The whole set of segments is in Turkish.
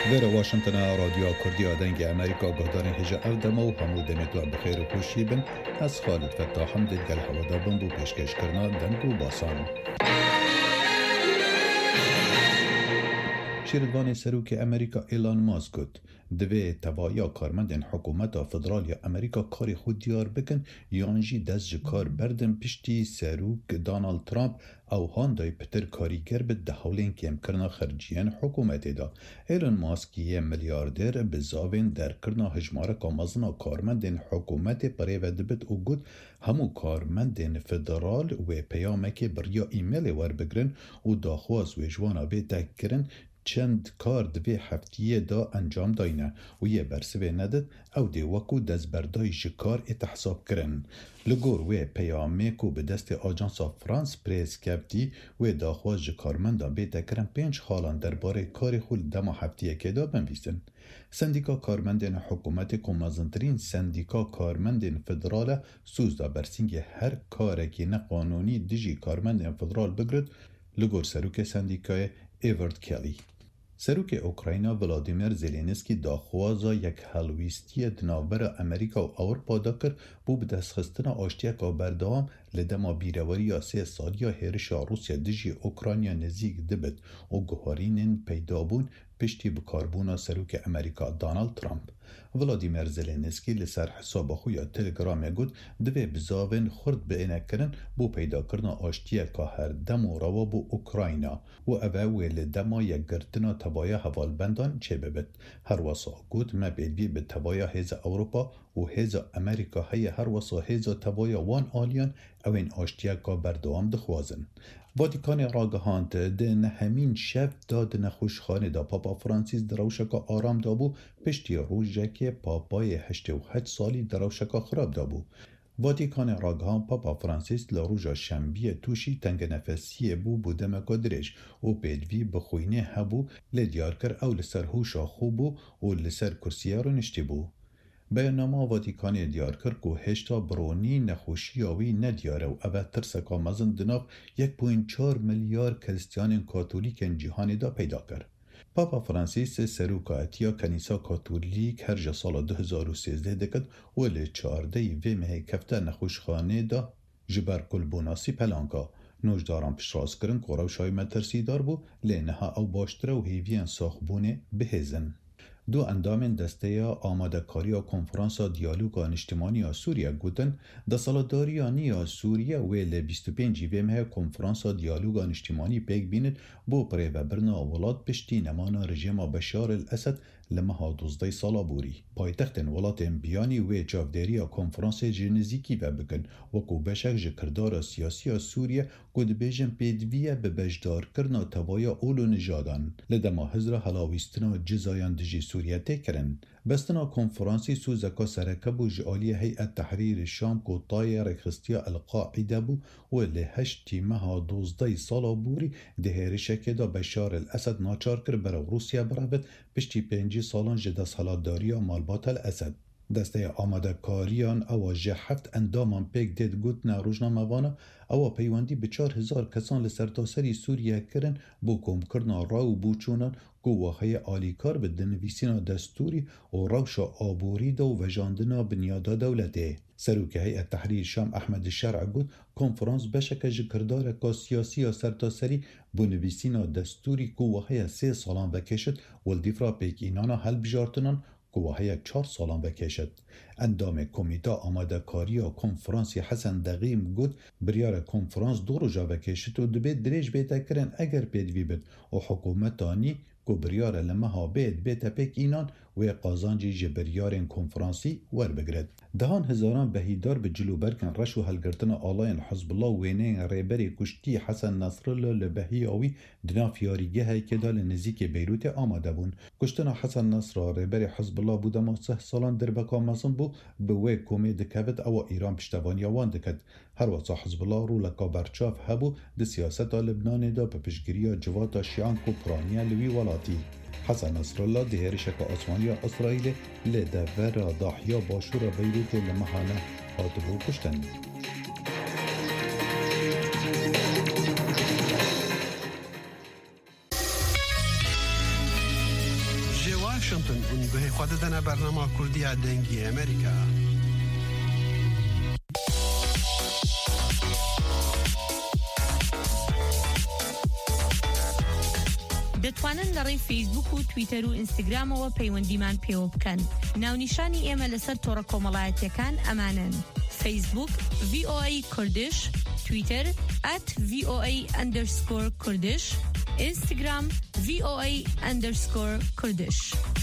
در واشنگتن رادیو کردی آدنگ امریکا گهدار هجا اردم و همو دمیتو بخیر و خوشی بن از خالد فتاح هم دلگل هوادا بن بو پیشکش کرنا دنگ و باسان شیردوان سروک امریکا ایلان ماسک گفت دوی توایا کارمندین حکومت فدرالیا امریکا کاری خود دیار بکن یانجی دست کار بردن پشتی سروک دانالد ترامپ او هاندای پتر کاریگر به دهولین کم کرنا خرجیان حکومت دا. ایلان ماسک یه میلیاردر به زاوین در کرنا هجماره کامزنا کارمندین حکومت پره و دبت او گفت همو کارمندین فدرال و پیامک بریا ایمیل ور بگرن و داخواز و جوانا به تک کرن چند کار دوی هفتیه دا انجام داینه و یه برسوه ندد او دی وکو دست بردای جکار اتحساب کرن. لگور و پیامه کو به دست آجانسا فرانس پریس کبدی و داخواز جکارمندا بیتا کرن 5 خالان درباره کار خود دما هفتیه که دا بنویسن. سندیکا کارمندین حکومت کمازنترین سندیکا کارمندین فدرال سوزدا برسینگ هر کارکی نه قانونی دیجی کارمندین فدرال بگرد لگور سروک سندیکای ایورد کلی. سروک اوکراینا ولادیمیر زلنسکی داخوازا یک هلویستی دناور امریکا و اروپا داکر بو به دستخستن آشتیکا بردام لدما بیرواری 3 سالیا هرشا روسیا دیجی اوکراینیا نزیک دبت و گوهارینین پیدابون پشتی بکاربونا سروک امریکا دانالد ترامپ. ولادیمیر زلنسکی لسر حساب خویا تلگرام گود دوی بزاوین خورد به اینه کرن بو پیدا کرنا آشتیکا هر دم و روا بو اوکراینا و اوه لدما یک گرتنا تبایا حوال بندان چه ببت. هر واسا گود ما بیدوی به تبایا هیز اوروپا و هیز امریکا هی هر واسا هیز تبایا وان آلیان او این آشتیکا بردوام دخوازن. واتیکان راگهاند ده همین شب داد نخوشخانه دا پاپا فرانسیس دروشکا آرام دابو پشتی روژه که پاپای 88 سالی دروشکا خراب دابو. واتیکان راگهان پاپا فرانسیس لروژا شنبی توشی تنگ نفسی بو دمکا درش و پیدوی بخوینه هبو لدیار کر او لسر هوشا خوبو و لسر کرسیه رو نشتی بو. بیانما واتیکان دیار کرد که هشتا برونی نخوشیاوی ندیاره و اوه ترسکا مزن دناف 1.4 میلیارد کریستیان کاتولیک جهانی دا پیدا کرد. پاپا فرانسیس سروکا اتیا کنیسا کاتولیک هر جا سال 2013 دکد و لی 14 وی مهی کفته نخوشخانه دا جبر کلبوناسی پلانکا. نوجداران پشراس کرن که روشای مترسی دار بو لی نها او باشتره و هیویان ساخبونه بهزن. دو اندام دسته آماده کاری کنفرانس دیالوگ اجتماعی سوریه گوتن دا سالداریانی سوریه ویل 25 ویمه کنفرانس دیالوگ اجتماعی پیک بیند بو پره و برنا ولات پشتی نمانا رژیم بشار الاسد لمها 12 سالا بوری. پایتخت ولات بیانی و جافداری کنفرانس جنزیکی و بکن وکو بشک جکردار سیاسی سوریه گود بیجن پیدویه به بجدار کرنا توایا اولو نجادان لدما حضر حلاویستنا جزایان دجی سوریه تکرن. بستنا کنفرانسی سوزکا سرکب و جعالی هیئت تحریر شام کو طای رکستیا القاعده بو و لهشت مها 12 سالا بوری دهرشک دا بشار الاسد ناچار کر برا روسیا برابط پشتی 5 سالان جدا سالاداریا مالبات الاسد. دسته آماده کاریان او جهفت اندامان پیک دید گوت نروجنا موانا او پیواندی به 4000 کسان لسرتاسری سوریه کرن بو کم کرنا راو بوچونان گواهی آلیکار به دنویسینا دستوری و روش آبوری دو و جاندنا بنیادا دولته. سروک هیئت تحریر شام احمد شرع گود کنفرانس بشک جکردار کا سیاسی سرتاسری بنویسینا دستوری گواهی 3 سالان وکشت والدیفرا پیک اینانا حل بجارتنان گواهی 4 سالان بکشد. اندام کمیتا آماده کاری کنفرانسی حسن دقیم گود بریار کنفرانس 2 روزا بکشد و دبید دریج بیتا کرن اگر پیدوی بید و حکومتانی کو بریار لمها بیتا پیک اینان و قازانجی جبریار کنفرانسی ور بگرد. دهان هزاران بهیدار به جلو برکن رش و هلگرتن آلاین حزب الله و وینه ریبری کشتی حسن نصرالله لبهیاوی دناف یاریگه که دال نزیک بیروت آماده بون. کشتن حسن نصر ریبری حزب الله بودما 3 سالان در بکا مزن بو به وی کومی دکوت او ایران پشتوانی وان دکد. هر واسه حزب الله رو لکا برچاف هبو د سیاست لبنان دا به پشگیری جوات شیعان کو پرانیا لوی ولاتی. حسن نصرالله دهرشک آسمانی اسرائیل لدور ضاحیا باشور بیروت لمحانه آتبو کشتن. واشنطن ونبهي خودتنا برنامج كردية دنگی أمريكا. دەتوانن لەڕێی فیسبوک و تویتەر و ئینستاگرامەوە پەیوەندیمان پێوە بکەن. ناونیشانی ئێمە لەسەر تۆڕە کۆمەڵایەتیەکان ئەمانن: فیسبوک VOA کوردش، تویتر @VOA_کوردش، ئینستاگرام VOA_کوردش.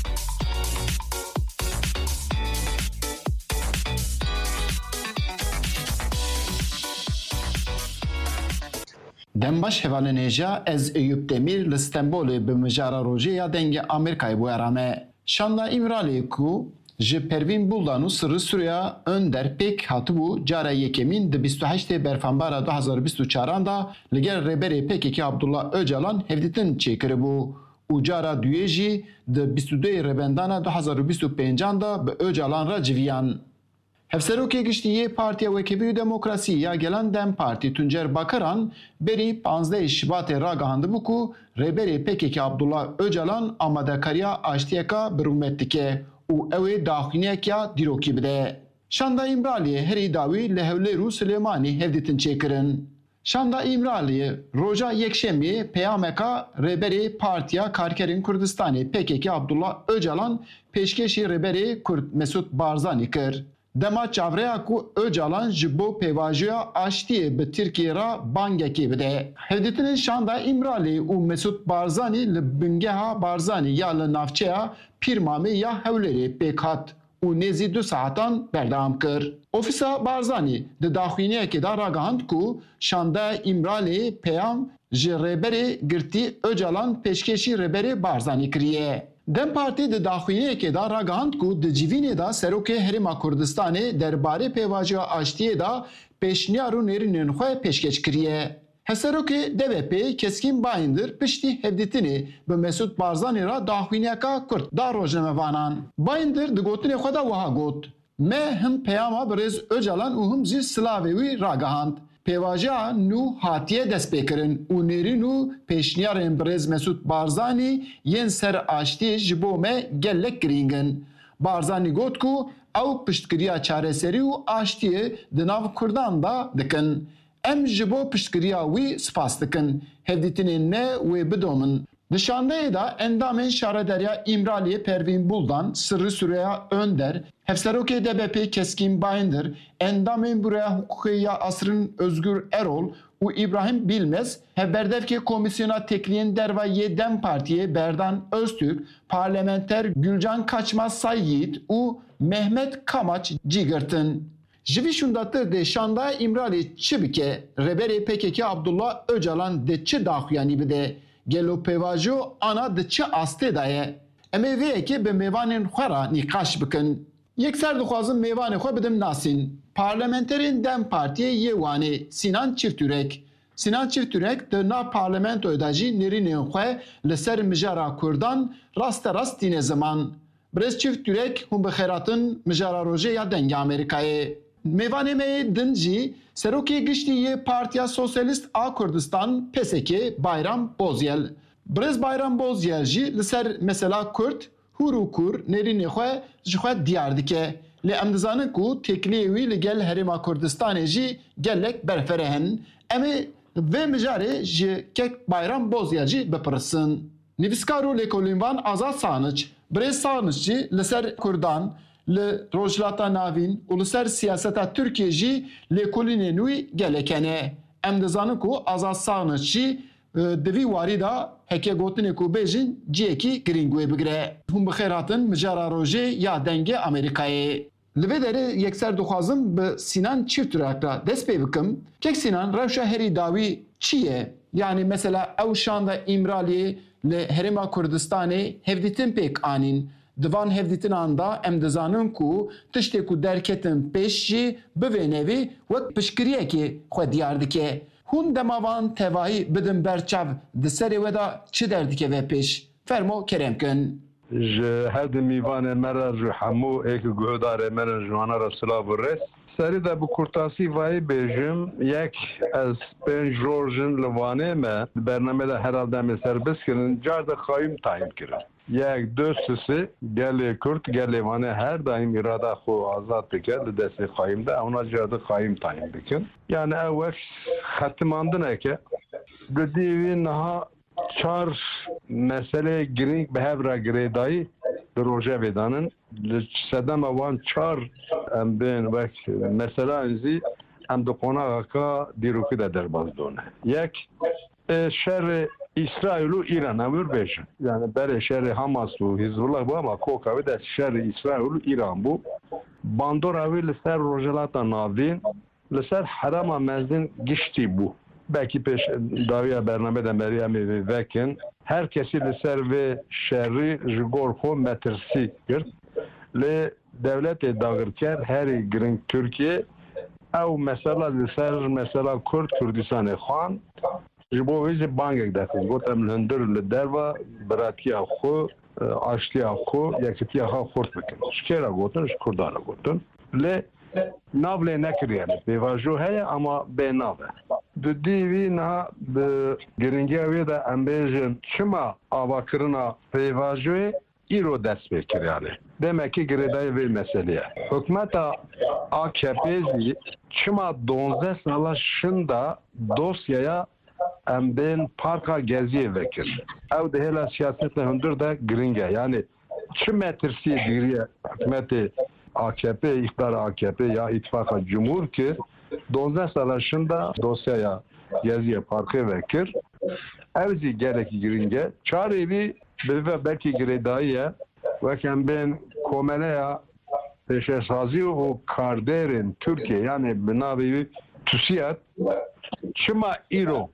دمباش هوالنیجا از ایوب دمیر لستنبول به مجارا روژه یا دنگ آمریکای بو ارامه. شاندا ایمرالی کو جه پروین بولدانو سر سوریا اندر پیک هاتو بو جاره یکمین ده 28 برفانبارا 2024 دا لگر ربری پیکی که عبدالله öcalan هفدیتن چیکر بو. او جاره دویجی ده 22 ربندانا 2025 دا به öcalan را جویان. Hevseroke giştiye Partiya Vekili Demokrasi ya gelen Dem Parti Tuncer Bakaran beri 15 Şubat'e ragahandı bu ku reberi PKK Abdullah Öcalan amadekariya aştiyeka birumettike u evi daxiniyekya diroki bide. Şanda İmraliye heri davi lehevleru Süleymani hevditin çekirin. Şanda İmraliye roja yekşemi peyameka reberi Partiya Karkerin Kurdistan'ı PKK Abdullah Öcalan peşkeşi reberi Kürt Mesut Barzani kır. Dema çavreya ku Öcalan ji bo pêvajiya aştiyê bi Tirkiye ra bangekê bide. Hevdîtinên şanda İmralî û Mesut Barzanî li bingeha Barzanî ya li navçeya Pîrmamê ya Hewlêrê pêk hat û nêzî 2 saetan berdewam kir. Ofîsa Barzanî di daxwîniyekê da ragihand ku şanda İmralî peyam ji rêberê girtî Öcalan pêşkêşî rêberê Barzanî kiriye. Dem Parti de daxwîniyekê da ragihand ku di civînê da Serokê Herêma Kurdistanê derbarê pêvajiya aştiyê da pêşniyar û nêrînên xwe pêşkêş kiriye. Heserokê DVP keskin bayindir piştî hevdîtinê bi Mesut Barzanî ra daxwîniyeka Kurd da rojnamevanan. Bayindir di gotinê xwe da wiha got: me him peyama bi rêz Öcalan û him jî silavê wî ragihand. Pêvajiya nû hatiye destpêkirin û nêrîn û pêşniyarên bi rêz Mesut Barzanî yên ser aştiyê ji bo me gelek girîngin. Barzanî got ku ew piştkiriya çareserî û aştiyê di nav Kurdan da dikin. Em ji bo piştkiriya wî spas dikin. Hevdîtinên me wê bidomin. Di şandeyê da endamên şarederiya İmraliye Pervin Buldan, Sırrı Süreyya Önder, Hevserokê DBP Keskin Bayındır, endamên Buraya Hukukiya Asrın Özgür Erol û İbrahim Bilmez, hevberdevkê Komisyona Tekliyên Dervayê Dem Partiye Berdan Öztürk, Parlamenter Gülcan Kaçmaz Sayyid û Mehmet Kamaç cigirtin. Jivi şundatır de şanda İmralî çi bike, reberê PKK Abdullah Öcalan de çi daxuyanî bide, gelo pêvajo ana di çi astê da ye. Em ê vêyekê bi mêvanên xwe ra nîqaş bikin. Yekser dixwazim mêvanê xwe bidim nasîn. Parlamenterên Dem Partiyê yê wanê Sinan Çiftürek. Sinan Çiftürek di nav parlamentoyê da jî nêrînên xwe li ser mijara Kurdan rasterast tîne ziman. Birêz Çiftürek hûn bi xêratin mijara rojê ya dengê Amerîkayê. Mêvanê me din jî Serokê Giştî Partiya Sosyalist a Kurdistan PSK Bayram Bozyel. Birêz Bayram Bozyel jî li ser mesela Kurd, hûr û kur nêrînê xwe ji xwe diyar dike. Lê em dizanin ku tekliyê wî li gel Herêma Kurdistanê jî gelek berfere hin. Em ê vê mijarê ji kek Bayram Bozyel jî bipirsin. Nivîskar û lêkolînvan Azad Saniç, birêz Saniç jî li ser Kurdan, li rojhilata navîn û li ser siyaseta Tirkiye jî lêkolînên wî gelek hene. Em dizanin ku Azad Saniç jî di vî warî da heke gotinê ku bêjin ciyekî girîng wê bigire. Hûn bi xêr hatin mijara rojê ya dengê Amerîkayê. Li vê derê yekser dixwazim bi Sinan Çiftürek ra dest pê bikim. Kek Sinan rewşa herî dawî çi ye? Yani mesela ew şanda İmraliyê li Herêma Kurdistanê hevdîtin pêk anîn. Divan hevdîtinan da em dizanin ku tiştê ku derketin pêş jî bi vê nevî wek piştgiriyekê xwe diyar dike. Hûn demavan tevahî bidin berçav di serê we da çi derdike ve pêş? Fermo kerem kin. Ji hevdî mîvanê me re ji hemû êkî guhdarê me re ji wana re silav û rês. سری ده بکورتاسی وای بیجم یک از پنج روزن لوانه ما برنامه ده هر آدم سربس کردن جار ده خواهیم تعیین کرد. یک دوستسی گل کرد گل وانه هر دایم اراده خو آزاد بکرد دست خواهیم ده اونا جار ده خواهیم تعیین بکن. یعنی اول ختماندنه که گدیوی نها چهار مسئله گرینگ به هفره گریدایی در روژه بدانن لسدم اوان چهار ام بین وقت مثلا انزی ام دو قناغ که دیروکی در باز دونه یک شر اسرائیل و ایران امور بیشن یعنی برای شر حماس و حزب الله bu ama kokavi de şer İsrail و ایران bu باندور اوی لسر روجلات ناوین لسر حرام مزدین گشتی bu belki peş daviya bername de Meryem'i vekin herkesi لسر ve şerri jigorko metrsi kır le devlet dağırker her girin Türkiye ev mesela لسر mesela Kürdistan xan jibo vizi bangek dakın gotem hındır le derva bıratiya xo aşliya xo yakitiya xo xort bikin şkera gotun şkurdara gotun le navle nekir yani bevajo heye ama be nave Düdüvi na giringevi de ambejin çima avakırına bevajoy İro ders bekir yani. Demek ki giredayı bir meseleye. Hükümeta AKP'yi çima 12 salaşında dosyaya ben parka geziye vekir. Ev de hele siyasetle hündür de giringe. Yani çim metrisi diriye hükümeti AKP, iktidar AKP ya ittifaka cumhur ki 12 salaşında dosyaya geziye parka vekir. Evzi gereki giringe. Çarevi belki giredayı ve ben komeleya peşesazi o karderin Türkiye yani binavi TÜSİAD çima İro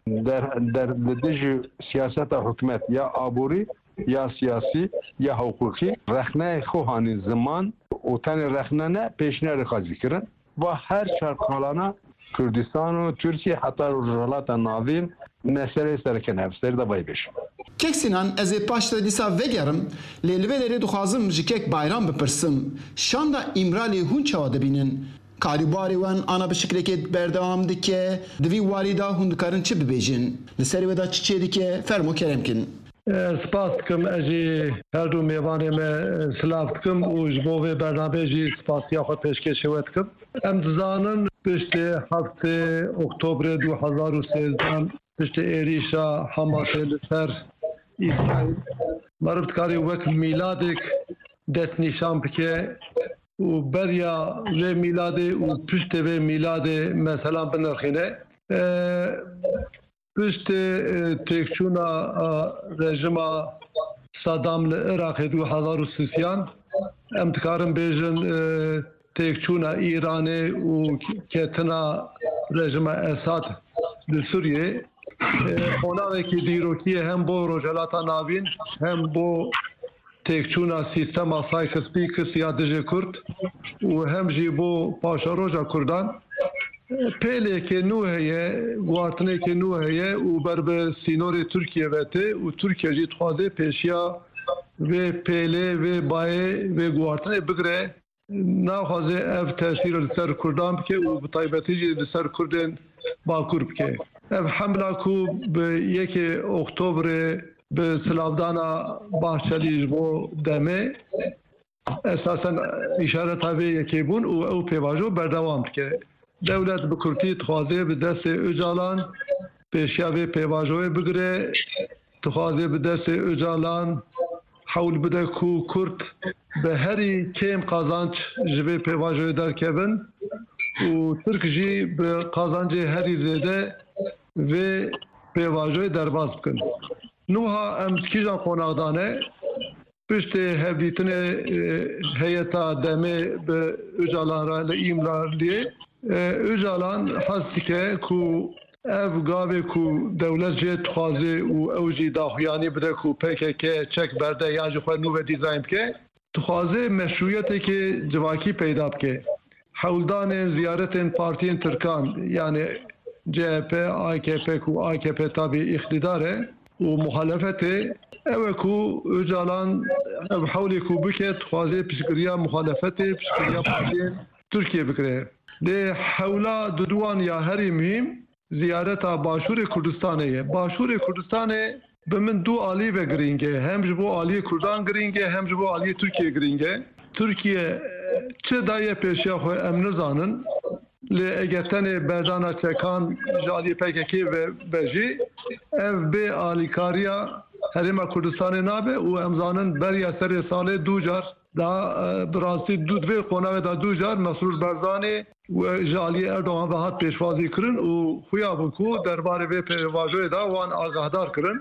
der siyaseta hükümet ya aburi ya siyasi ya hukuki rehne xuhani zaman o tane rehnene peşine rekazikirin ve her şartkalana Kürdistan ve Türkiye hatta Rojalata Navin mesele serken hepsleri de baybeş. Keksinan ez paşta disa vegerim lelveleri duhazım jikek bayram bepirsim. Şanda İmrali hunçava debinin Karibari wan ana bi şekleke berdewam dike divî warîda hûn dikarin çi bibêjin li serî wê da çi çê dike fermo keremkin spas dikim ez jî her du mêvanê me silav dikim û ji bo vê bernameyê jî spasiya xwe pêşkêşê we dikim em dizanin piştî heftê oktobrê 2013 piştî êrîşa Hamasê li ser İsraîl meriv dikarî wek mîladek destnîşan bike û berya vê mîladê û piştê vê mîladê mesela binirxîne piştê têkçûna rejima Saddam li Iraqê 2003 em dikarin bêjin têkçûna İranê û ketina rejima Esad li Sûriyê xonavekî dîrokî hem bo Rojhelata Navîn hem bo têkçûna sîstema Sykes-Picus ya dijî Kurd û hem jî bo Paşaroja Kurdan pêlekê nû heye guartinekê nû heye û ber bi sînorê Tirkiye ve tê û Tirkiye jî dixwaze pêşiya vê pêlê vê bayê vê guartinê bigire naxwaze ev tesîr li ser Kurdan bike û bi taybetî jî li ser Kurdên Bakur bike. Ev hemla ku bi 1 Oktobrê bi silavdana Bahçeli ji bo demê esasen îşareta vê yekê bûn û ew pêvajo berdewam dike. Devlet bi Kurdî dixwaze bi destê Öcalan pêşiya vê pêvajoyê bigire dixwaze bi destê Öcalan hewl bide ku Kurd bi herî kêm qazanç ji vê pêvajoyê derkevin û Tirk jî bi qazancê herî zêde vê pêvajoyê derbas bikin. Nuha em kîjan qonaqdane piştê hevdîtinê heyeta demê bi Öcalan re li îmraliyê Öcalan hez dike ku ev gavê ku dewlet jê dixwaze û ew jî daxuyanî bide ku PKK çek berde yan ji xwe nû ve dîzayn bike dixwaze meşruiyetekê civakî peyda bike. Hewldanên ziyaretên partiyên Tirkan yani CHP, AKP ku AKP tabi iktidar e û muhalefetê ew ku Öcalan ev hewlê ku bike dixwaze piştgiriya muhalefetê piştgiriya partiyên Tirkiye bikire. لی حولا دوان یا هری مهم زیارت باشور کردستانه. باشور کردستانه به من دو عالی و گرینگه، هم جبو عالی کردان گرینگه، هم جبو عالی ترکیه گرینگه. ترکیه چه دایه پیشیا خو امن زانن لی اگتن بردانا چکان جالی پککی و بجی اف به عالیکاریا هرما کردستان نابه و امزانن بریا سر سال دو جار دا براستی دوی قناوه دا دو جار مسرور برزانی و جالی اردوغان و هات پیشوازی کرن و خویا بکو درباره به پیشوازوی دا وان آگاهدار کرن.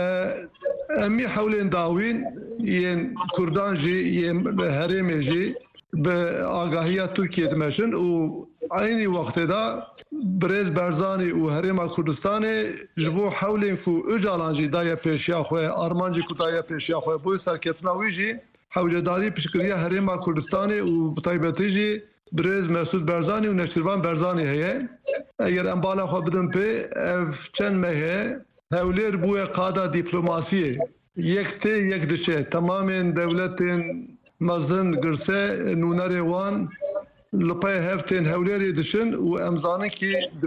امی حولین داوین ین کردان جی ین هرم جی به آگاهی ترکیه دمشن و aynı vakte da Brez Berzani û Herêma Kurdistanê ji bo hewlên ku Öcalan jî daye pêşiya xwe, Arman jî ku daye pêşiya xwe bo serketina wî jî hewledarî piştgiriya Herêma Kurdistanê û bi taybetî jî Brez Mesûd Berzani û Neşirvan Berzani heye. Eger em bala xwe bidin pê ev çend me heye hewlêr bûye qada dîplomasiyê. Yek tê yek diçe temamên dewletên mezin girse nûnerê wan لپای هفتین هولری دشن و امزانی که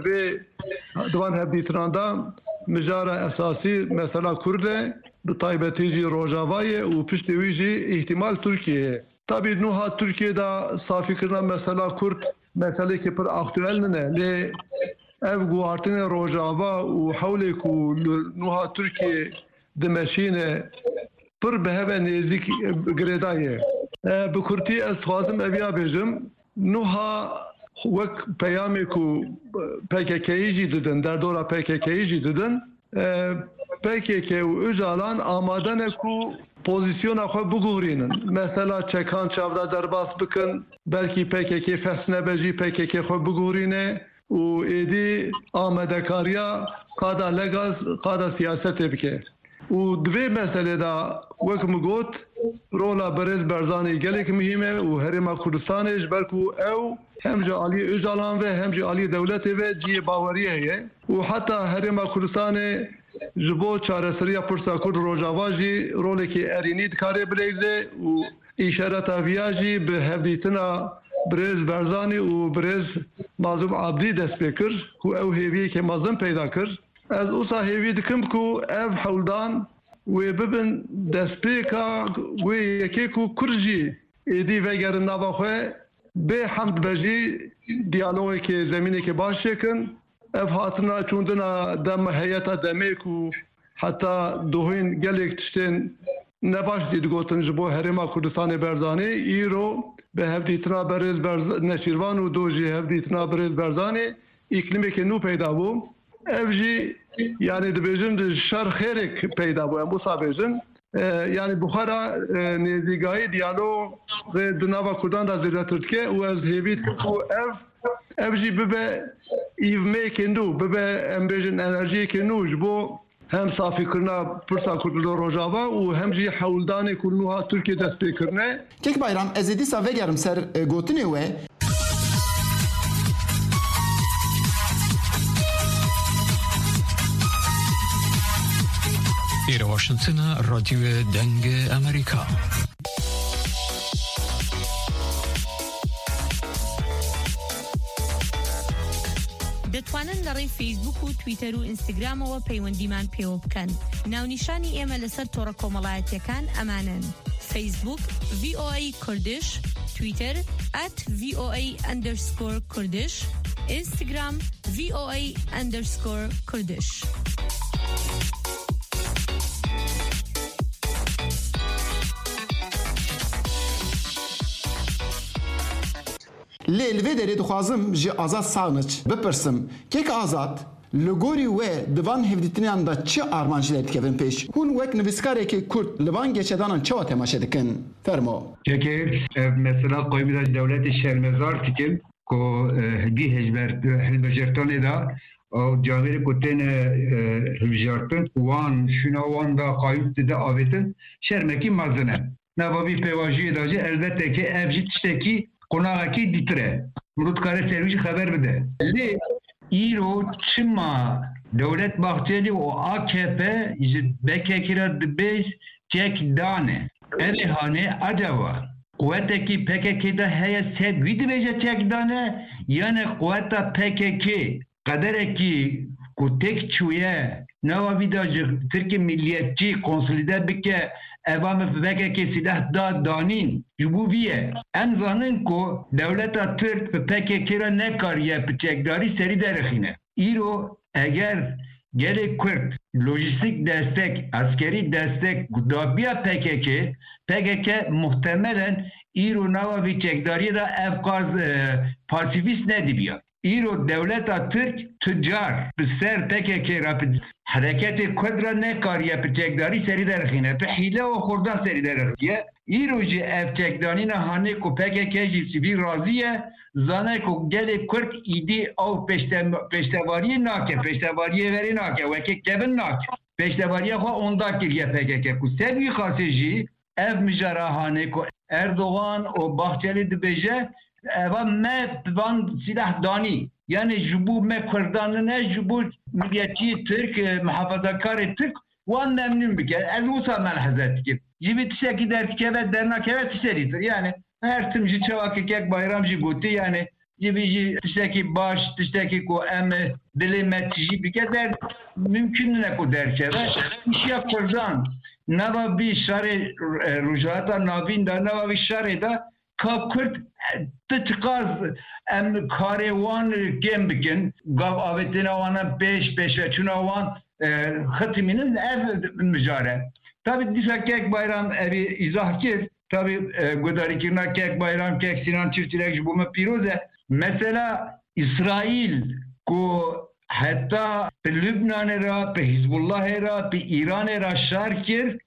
دوان هفدیتراندا مجارا اساسی مثلا کرده به طایبتی جی روجاوای و پشتوی جی احتمال ترکیه. طبعا نوها ترکیه دا صافی کردن مثلا کرد مثلا که پر اختوال نه لی اف گوارتن روجاوا و حولی که نوها ترکیه دمشینه پر به هفه نیزیک گریدایه. بکرتی از خوازم اویا بیجم نوها وک پیامی کو PKK'yi jî didin, derdora PKK'yi jî didin. PKK û Öcalan amade ne ku pozisyona xwe bigûrînin. Mesela çekan çavda derbas bikin, belkî PKK fesne be jî PKK xwe bigûrîne û êdî amedekariya qada legaz, qada siyasetê bike. û divê meselê da wek min got rola Brez Berzanî gelek mühim e û Herêma Kurdistanê ji ber ku ew hem ji aliyê Öcalan ve hem ji aliyê dewletê ve ciyê bawerî heye û heta Herêma Kurdistanê ji bo çareseriya pirsa Kurd Rojava jî rolekî erînî dikare bilêze û îşareta viya jî bi hevdîtina Brez Berzanî û Brez Mazlûm Abdî dest pê kir ku ew hêviyekê mezin peyda kir. Ez wisa hêvî dikim ku ev hewldan wê bibin destpêka wê yekê ku Kurd jî êdî vegerin nava xwe bê hemd be jî diyalogekê zemînekê baş çêkin. Ev hatina çûndina dem heyeta demê ku heta dohên gelek tiştên nebaş dî digotin ji bo Herêma Kurdistanê Berzanî îro bi hevdîtina Brez Neşîrvan û do jî hevdîtina Brez Berzanî îklimekê nû peyda bû. Ev jî yani dibêjin di şer xêrek peyda bû em wisa bêjin. Yani buxara nêzîgahî diyalog ve di nava Kurdan da zêdetir dike û ez hêvî dikim ku ev jî bibe îvmeyekê nû, bibe em bêjin enerjiyekê nû ji bo hem safîkirina pirsa Kurd li Rojava û hem jî hewldanê ku nûha Tirkiye dest pêkirine. Kek Bayram ez ê dîsa vegerim ser gotinê we. إلى واشنطن راديو دنگ أمريكا. دەتوانن لەڕێی فیسبوک و تویتەر و ئینستاگرامەوە پەیوەندیمان پێوە بکەن. ناونیشانی ئێمە لەسەر تۆڕە کۆمەڵایەتیەکان ئەمانن: فیسبوک VOA کوردش، تویتەر @VOA_کوردش، ئینستاگرام VOA_کوردش. Lê li vê derê dixwazim ji Azad Sağniç bipirsim. Kek Azad li gorî we di van hevdîtiniyan da çi armancîler dikevin pêş? Hûn wek nivîskarekî Kurd li van geçedanan çawa temaşe dikin? Fermo. Kekê mesela qoymîda dewletê şermezar dikin ku hêdî hilbijartinê da cawêrê ku tên hilbijartin wan şûna wan da qayût dide avêtin şermekî mezin e. Nava vî pêvajiyê da jî elbette ki ev jî tiştekî konağaki ditire. Murudkare servisi haber bide. Lê îro çima Devlet Bahçeli o AKP ji BKK'ra dibêj tek dane. Erê hane acaba قوتکی PKK da heye sed vidi beje çekdane yani kuvveta PKK kadereki ku tek çuye nava vidacı Türkiye milliyetçi konsolide bike evam PKK silah da danin jubuviye en zanın ko devleta Türk PKK ra ne kariye çekdari seri derxine iro eğer gerek Kürt lojistik destek, askeri destek dabiya PKK muhtemelen İro nava vi çekdariye da evkaz pasifist ne diyor? İro devleta Türk tüccar ser PKK rapid hareketi Kudra ne kariye çekdari seri derxine pe hile o khurdan seri derxiye İro ji ev çekdanine hane ku PKK ji sivil raziye zane ku gele Kürt idi av peştevariye nake peştevariye veri nake veke kevin nake peştevariye ho onda kiriye PKK ku sevi khasiji ev müjarahane ku Erdoğan o Bahçeli dibece eva me van silah dani yani jubu me Kürdanine jubu milliyetçi Türk muhafazakar Türk van memnun bike ez usa melhazet ki gibi tişeki dertike ve dernak evet tişeridir yani her tümcü çavaki kek bayramcı guti yani gibi tişeki baş tişeki ku em dilemetçi bike der mümkün ne ku derke ve işya Kürdan nava bir şare rujata navin da nava bir şare da Kürt tıtkaz em karevan gembikin gav avetine wana beş ve çunavan hatiminin ev mücare. Tabi dişek kek bayram evi izah kir. Tabi gudarikirna kek bayram kek Sinan Çiftçilek bu mu piroze. Mesela İsrail ku hatta Lübnan'e ra, Hizbullah'e ra, İran'e ra şarkir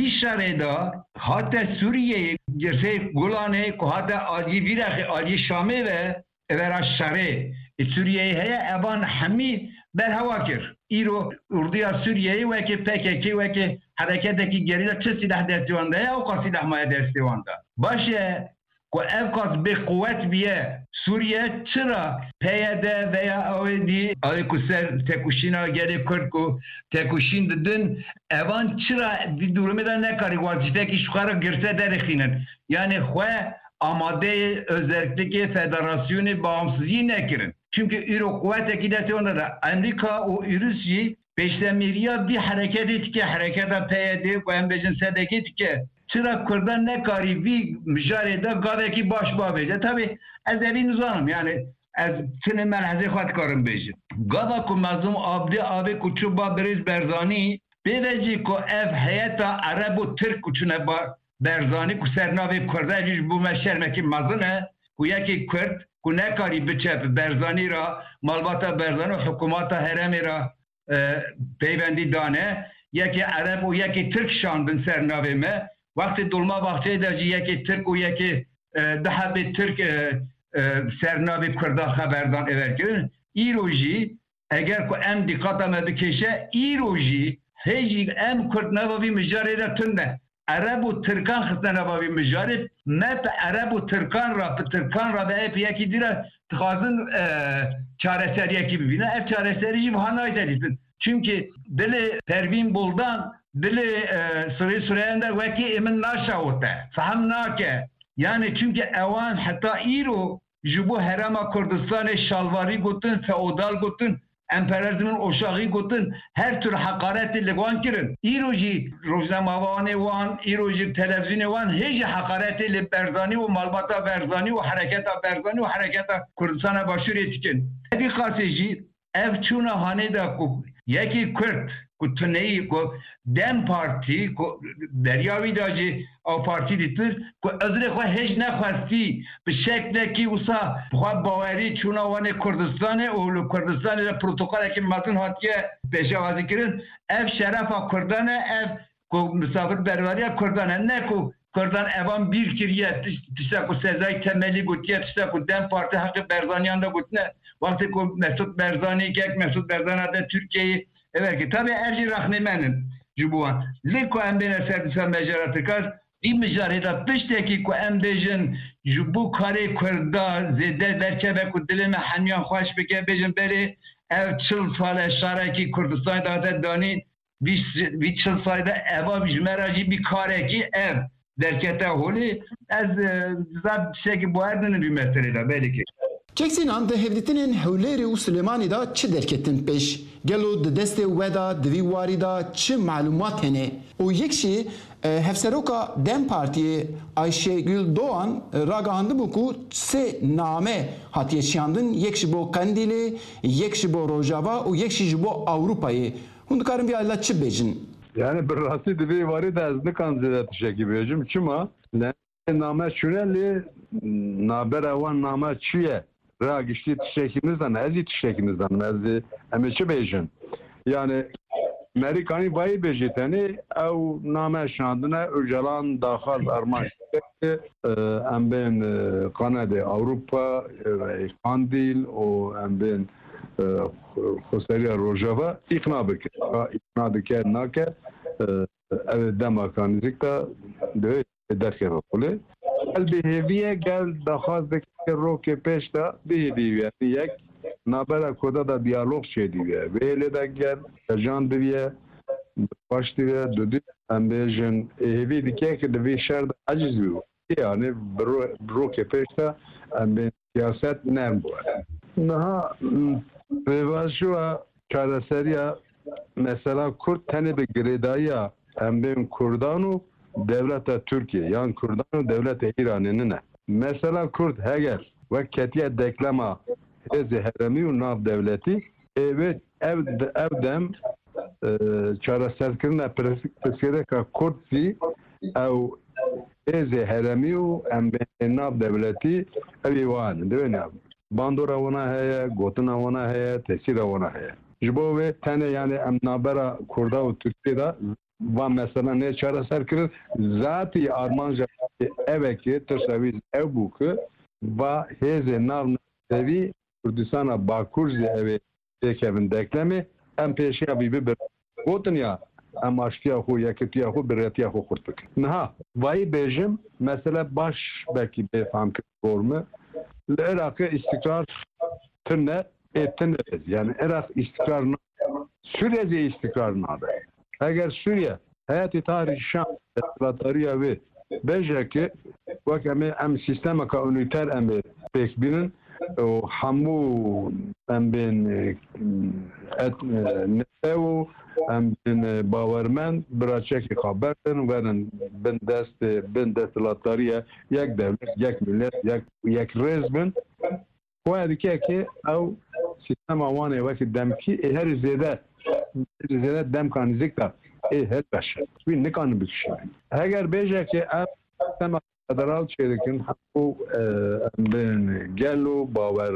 Vişareda hatta Suriye'ye gerçe Golan'e hatta Ali Virak'e Ali Şam'e ve evera şare Suriye'ye heye evan hami berhavakir. İro Urduya Suriye'ye ve ki PKK ve ki hareketteki geride çı silah dertiyonda ya o kadar silah maya dertiyonda. Başı ko evkaz bir kuvvet biye Suriye çıra PYD veya öyle alikuser tekuşina geri Kürt ku tekuşin dedin evan çıra bir durumda ne kari vazifeki şu kadar girse derixinin yani xwe amade özellikle federasyonu bağımsızlığı ne kirin çünkü Euro kuvvet ekidasyonda da Amerika o Rusya peşlemiriya bir hareket etki harekete PYD ve embecin sedeket ki çıra Kürdan ne kari bir mücarede gaveki baş babece. Tabi ez evi nizanım yani ez sene melhaze xat karım bejim. Gava ku mazlum abdi abi kuçuba beriz berzani beveci ku ev heyeta Arabu Türk kuçune berzani ku sernavi Kürda bu meşermeki mazlune ku yeki Kürt ku ne kari biçep berzani ra malbata berzani hükümata heremi ra peyvendi dane yeki Arab u yeki Türk şandın sernavime vakti dolma vakti de yeki Türk u yeki daha bir Türk sernavi Kürda haberdan everkin İroji eğer ku em dikkata me bikeşe İroji heci em Kürt navavi mücarede tünde Arabu Türkan xitne navavi mücared met Arabu Türkan ra ve hep yeki dire tıkazın çareseri yeki bibine ev çareseri bu hanayet edilsin. Çünkü dili Pervin Buldan dili Süreyende veki emin naşa ote. Faham nake. Yani çünkü evan hatta İro jubu herama Kürdistan'e şalvari gutun, feodal gutun, emperyalizmin oşağı gutun, her tür hakareti ligvan kirin. İroji roznamavane van, İroji televizyonu van, hiç hakareti li berzani ve malbata berzani ve hareketa Kürdistan'a başvur etkin. Bir kaseci ev çuna haneda ku yeki Kürt ku tüneyi ku Dem Parti ku deryavi dacı o parti ditir ku özre ku hiç ne khasti bir şekilde ki usa bu baveri çuna vane Kürdistan'e o Kürdistan'e protokol ki matın hatiye peşavazi kirin ev şerefa Kürdan'e ev ku misafir berveriye Kürdan'e ne ku Kürdan evan bir kiriye tişte ku sezai temeli gutiye tişte ku Dem Parti hakkı Berzaniyan'da gutne vakti ku Mesut Berzani kek Mesut Berzani de Türkiye'yi evet ki tabi erci rahnemenin jubuan liko embene servisen mecaratı kar bir mücarede pişteki ku embejin jubu kare Kürda zede derkebe ku dilime hanyan hoş bike bejin beri ev çıl sale şaraki Kürdistan'da da dani bir çıl sayda eva bir meracı bir kare ki ev derkete holi ez zat şeki bu erdini bir mesele de belki. Çeksinan de hevditinin hewleri û Silêmanî da çi derketin pêş? Gelo di destê we da di vî warî da çi malumat hene? û yek jî hevseroka Dem Partiyê Ayşegül Doğan ragihandibû ku sê name hatiye şiyandin, yek ji bo Qendîlê, yek ji bo Rojava û yek ji bo Awropayê. Hûn dikarin vî alî çi bêjin? Yani bir rastı dibi varı da ez nikan zêde tişekî bêjim. Çima name şunelî naber ewan name çi ye? Ra giştî tişekimizden, ezî tişekimizden, ez em çi bêjin? Yani Amerikanî bayî bêjî tenê ew name şandine Öcalan daxil armanc em bên Kanadê Awropa Qandîl û em bên Xweseriya Rojava îqna bike. İqna dike nake ev dema nîzik da derkeve xulê. El bihêviye gel daxwaz dike rokê pêş da bihêviye yek nabera koda da diyalog çêdiye. Vê de gel jan diye baş diye dödü em bêjin hêvî dike ki di vê şer de aciz bû. Yani rokê pêş da em bên siyaset nem bû. Niha rêvajiya çareseriya mesela Kurd tenê bi girêdayiya em bên Kurdan û devleta Türkiye yan Kurdan û devleta İranê ne? Mesela Kurd heger ve ketiye deklama hêzê heremî û nav devletî evet ev dem çareserkirina pirsgirêka Kurd jî ew hêzê heremî û em bên nav devletî evî wan divê bandora wana heye, gotina wana heye, tesira wana heye. Ji bo vê tenê yani em nabera Kurda û Tirkiye da van mesela ne çareser kirin zatî armanca evekê tirsevî ev bû ki va hêzê nav nevî Kurdistana Bakur jî evê pêkevin deklemê em pêşiya vî bibir gotin ya em aştiya xwe yekitiya xwe bi retiya xwe xurt bikin. Niha vayî bêjim mesela baş belkî bêfam kir gorme li Iraqê istikrar tune tune yani Irak istikrar Suriye istikrar nabe. Eğer Suriye hayatı tarihi Şam latariya ve bejeki vak em sistema ka üniter em pek binin o hamu em bin nesev em bin bavermen bıraçeki haberden verin bin dest latariya yek devlet yek millet yek rezbin o ki ev sistema vane vaki demki her zede dem kanizlik da her başa bir ne kanı bir şey. Eğer bejeki ev sistema federal çeyrekin bu ben gelo baver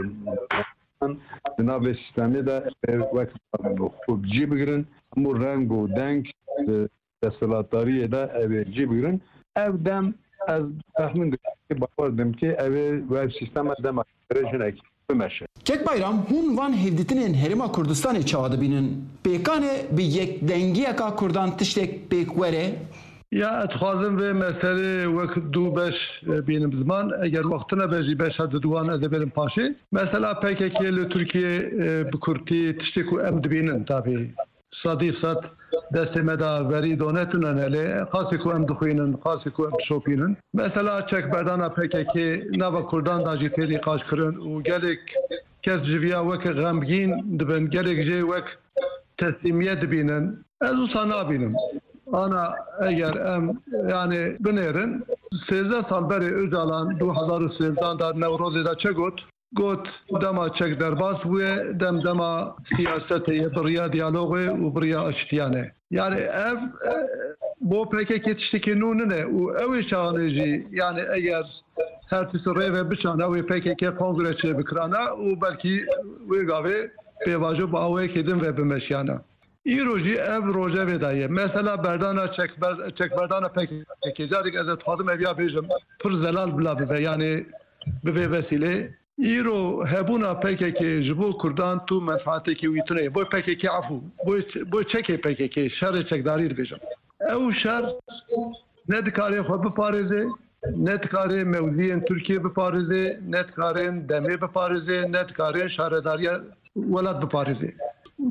nave sistemi de vakit bu cibgirin bu rengo denk desalatariye da ev cibgirin evdem az tahmin ki bakardım ki ev web sistema dem rejine meşe. Kek bayram hun van hevditinin herima Kurdistanê çawa dibînin. Pêkanê bi yekdengiyeka Kurdan tiştek pêk were? Ya etxwazim vê meselê wek du beş bînim ziman eger wextine bejî beşa diduan ez ê bêrim paşê. Mesela PKK li Tirkiye bi Kurdî tiştek ku em dibînin tabii. Sadî sat destê me da verî donetine nelê xasî ku em dixwînin, xasî ku em şopînin. Mesela çekberdana PKK nava Kurdan da jî têrî qaç kirin û gelek kes ji vîya wekî xemgîn dibin, gelek jê wek teslîmiye dibînin. Ez wisa nabînim. Ana eğer em yani binêrin 13 sal berê Öcalan 2013 da Newrozê da çi got dema çek derbas bûye dema siyasetê biriya diyalogê û biriya aştiyanê. Yani ev bo PKK tiştekî nû nine û ew ê çawanê jî yani eğer her tiştî rêve biçan ew ê PKK kongre çê bikirane û belkî wê gavê pêvajo bi awayekê din ve bimeşiyane. İro jî ev rojevê de ye. Mesela berdana çekberdana PKK carik ez dixwazim ev ya bêjim pir zelal bila bibe yani bi vê vesilê. İro hebûna PKK ji bo Kurdan tu menfaatekî wî tune. Boy PKK afû. Boy çekê PKK şerê çekdarî dibêjim. Ew şer ne dikarê xwe biparêze, ne dikarê mewziyên Tirkiye biparêze, ne dikarên demê biparêze, ne dikarên şaredariya welat biparêze.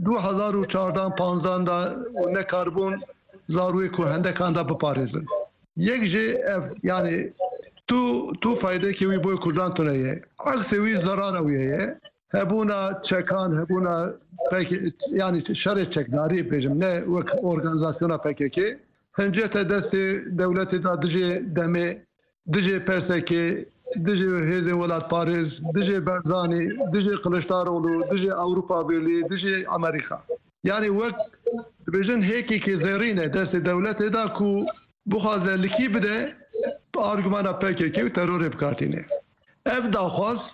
2014-15 da ne karbon zarûyê ku hendekan da biparêzin. یک جه یعنی تو فایده که وی بوی کردان تونه عکس وی ضرر ویه هبونا چکان هبونا یعنی شر چکداری بیجم نه وک ارگانیزاسیونا PKK هنجه تا دست دولت دا دجه دمه دجه پرسکی دجه هیزن ولاد پاریس دجه برزانی دجه قلشتارولو دجه اوروپا بیرلی دجه امریکا یعنی وقت بیجن هیکی که زیرینه دست دولت دا کو بخوازه لکی بده آرگومانا PKK و ترور بکارتینه اف داخواست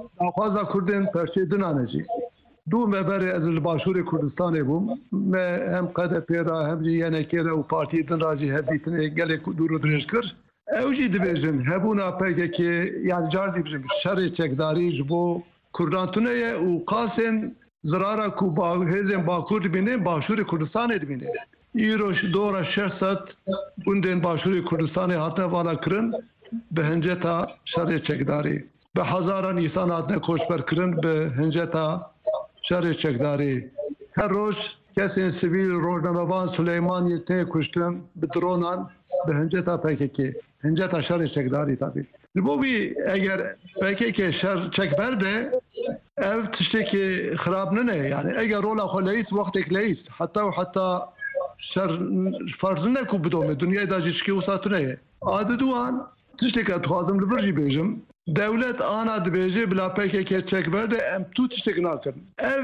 کردن پرچه دنانجی دو مبری از الباشور کردستان بوم هم قد پیرا هم جی یعنی که و پارتی دن راجی هدیتنه گله دور و درش کرد اوجی دبیجن هبونا PKK یعنی جاردی بجن شر چکداری جبو کردان تونه و قاسن زرارا کو با هزن با کرد بینه باشور کردستان بینه ایروش دورا 600 بوندن باشور کردستان هاتنه والا کرن به هنجتا شر چکداری به هزاران انسان هاتنه کوشبر کرن به هنجتا شر چکداری هر روز کسی سیویل روزنامه‌بان سلیمان یته کشتن به درونان به هنجتا PKK هنجتا شر چکداری تابی لبوی اگر PKK شر چک برده ev tişteki xrab ne yani eğer rola xoleyis vaqt ekleyis hatta şer farzne ku bidome dünyada da jişki usatune adı duan tişteki atxazım libirji bejim devlet ana dibêje bila PKK çekberde em tu tiştek nakin ev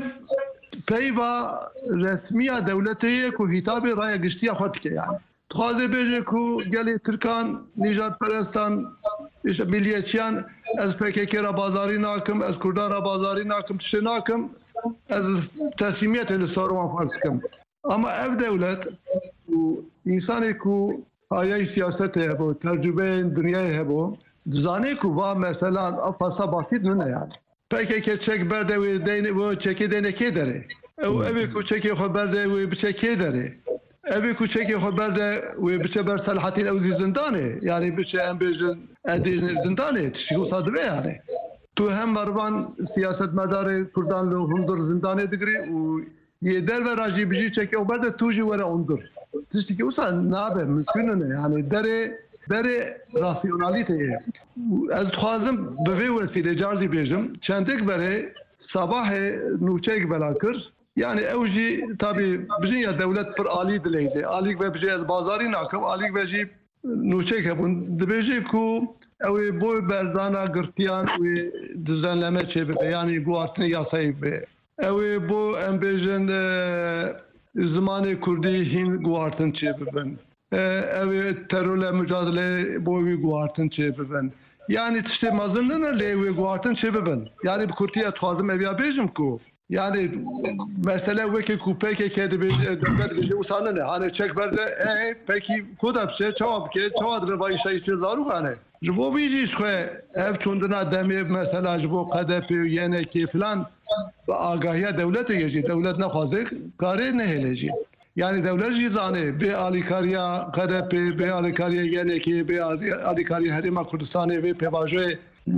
peyva resmiya devletiye ku hitabı raya giştiya xwedike yani tixwaze bêje ku gelê Tirkan nijadperestan işte milliyetçiyan ez PKK ra bazarî nakim ez Kurdan ra bazarî nakim tiştê nakim ez teslimiyetê li sorwan farz dikim ama ev devlet û insanê ku ayayê siyasetê hebû tercübeyên dunyayê hebû dizanê ku va mesela fasa basit ne yani PKK çek berde wê deynê wê çekê deynê kê derê ew ku çekê xwe berde wê biçe kê derê evê ku çekê xwe berde wê biçe ber Selahattin Ewzî zindanê yani biçe em bêjin edê zindanê tiştî wisa dibe yani tu hem mervan siyasetmedarê Kurdan li hundir zindanê digirî û yê derve jî bijî çekê xwe berde tu jî were hundir tiştî wisa nabe mümkün ne yani derê rasyonalîteyê ez dixwazim bi vê wesilê carzî bêjim çendek berê sabahê nûçeyek bela kir yani ew jî tabii bijin ya devlet pir alî dileyde alîk ve bijê ez bazarî nakim alîk ve jî nûçeyek hebûn dibêje ku ew ê bo berzana girtiyan wê düzenleme çêbibe yani guhartinê yasayê be ew ê bo em bêjin zimanê Kurdî hîn guhartin çêbibin ew ê terorla mücadele bo wî guhartin çêbibin yani tiştê mezin nine lê wê guhartin çêbibin yani bi Kurtiya dixwazim ev ya bêjim ku yani mesele wekî ku PKK devlet bêje wisa ne hani çek berde pekî ku da biçe çawa bike çawa dir vayî şeyî zarok hane ji bo wî jî xwe ev çûndina demê mesela ji bo QDP û YNK filan bi agahiya devletê jî devlet nexwaze karê nehêle jî yani devlet jî zanê bê alîkariya QDP bê alîkariya YNK bê alîkariya Herêma Kurdistanê vê pêvajoyê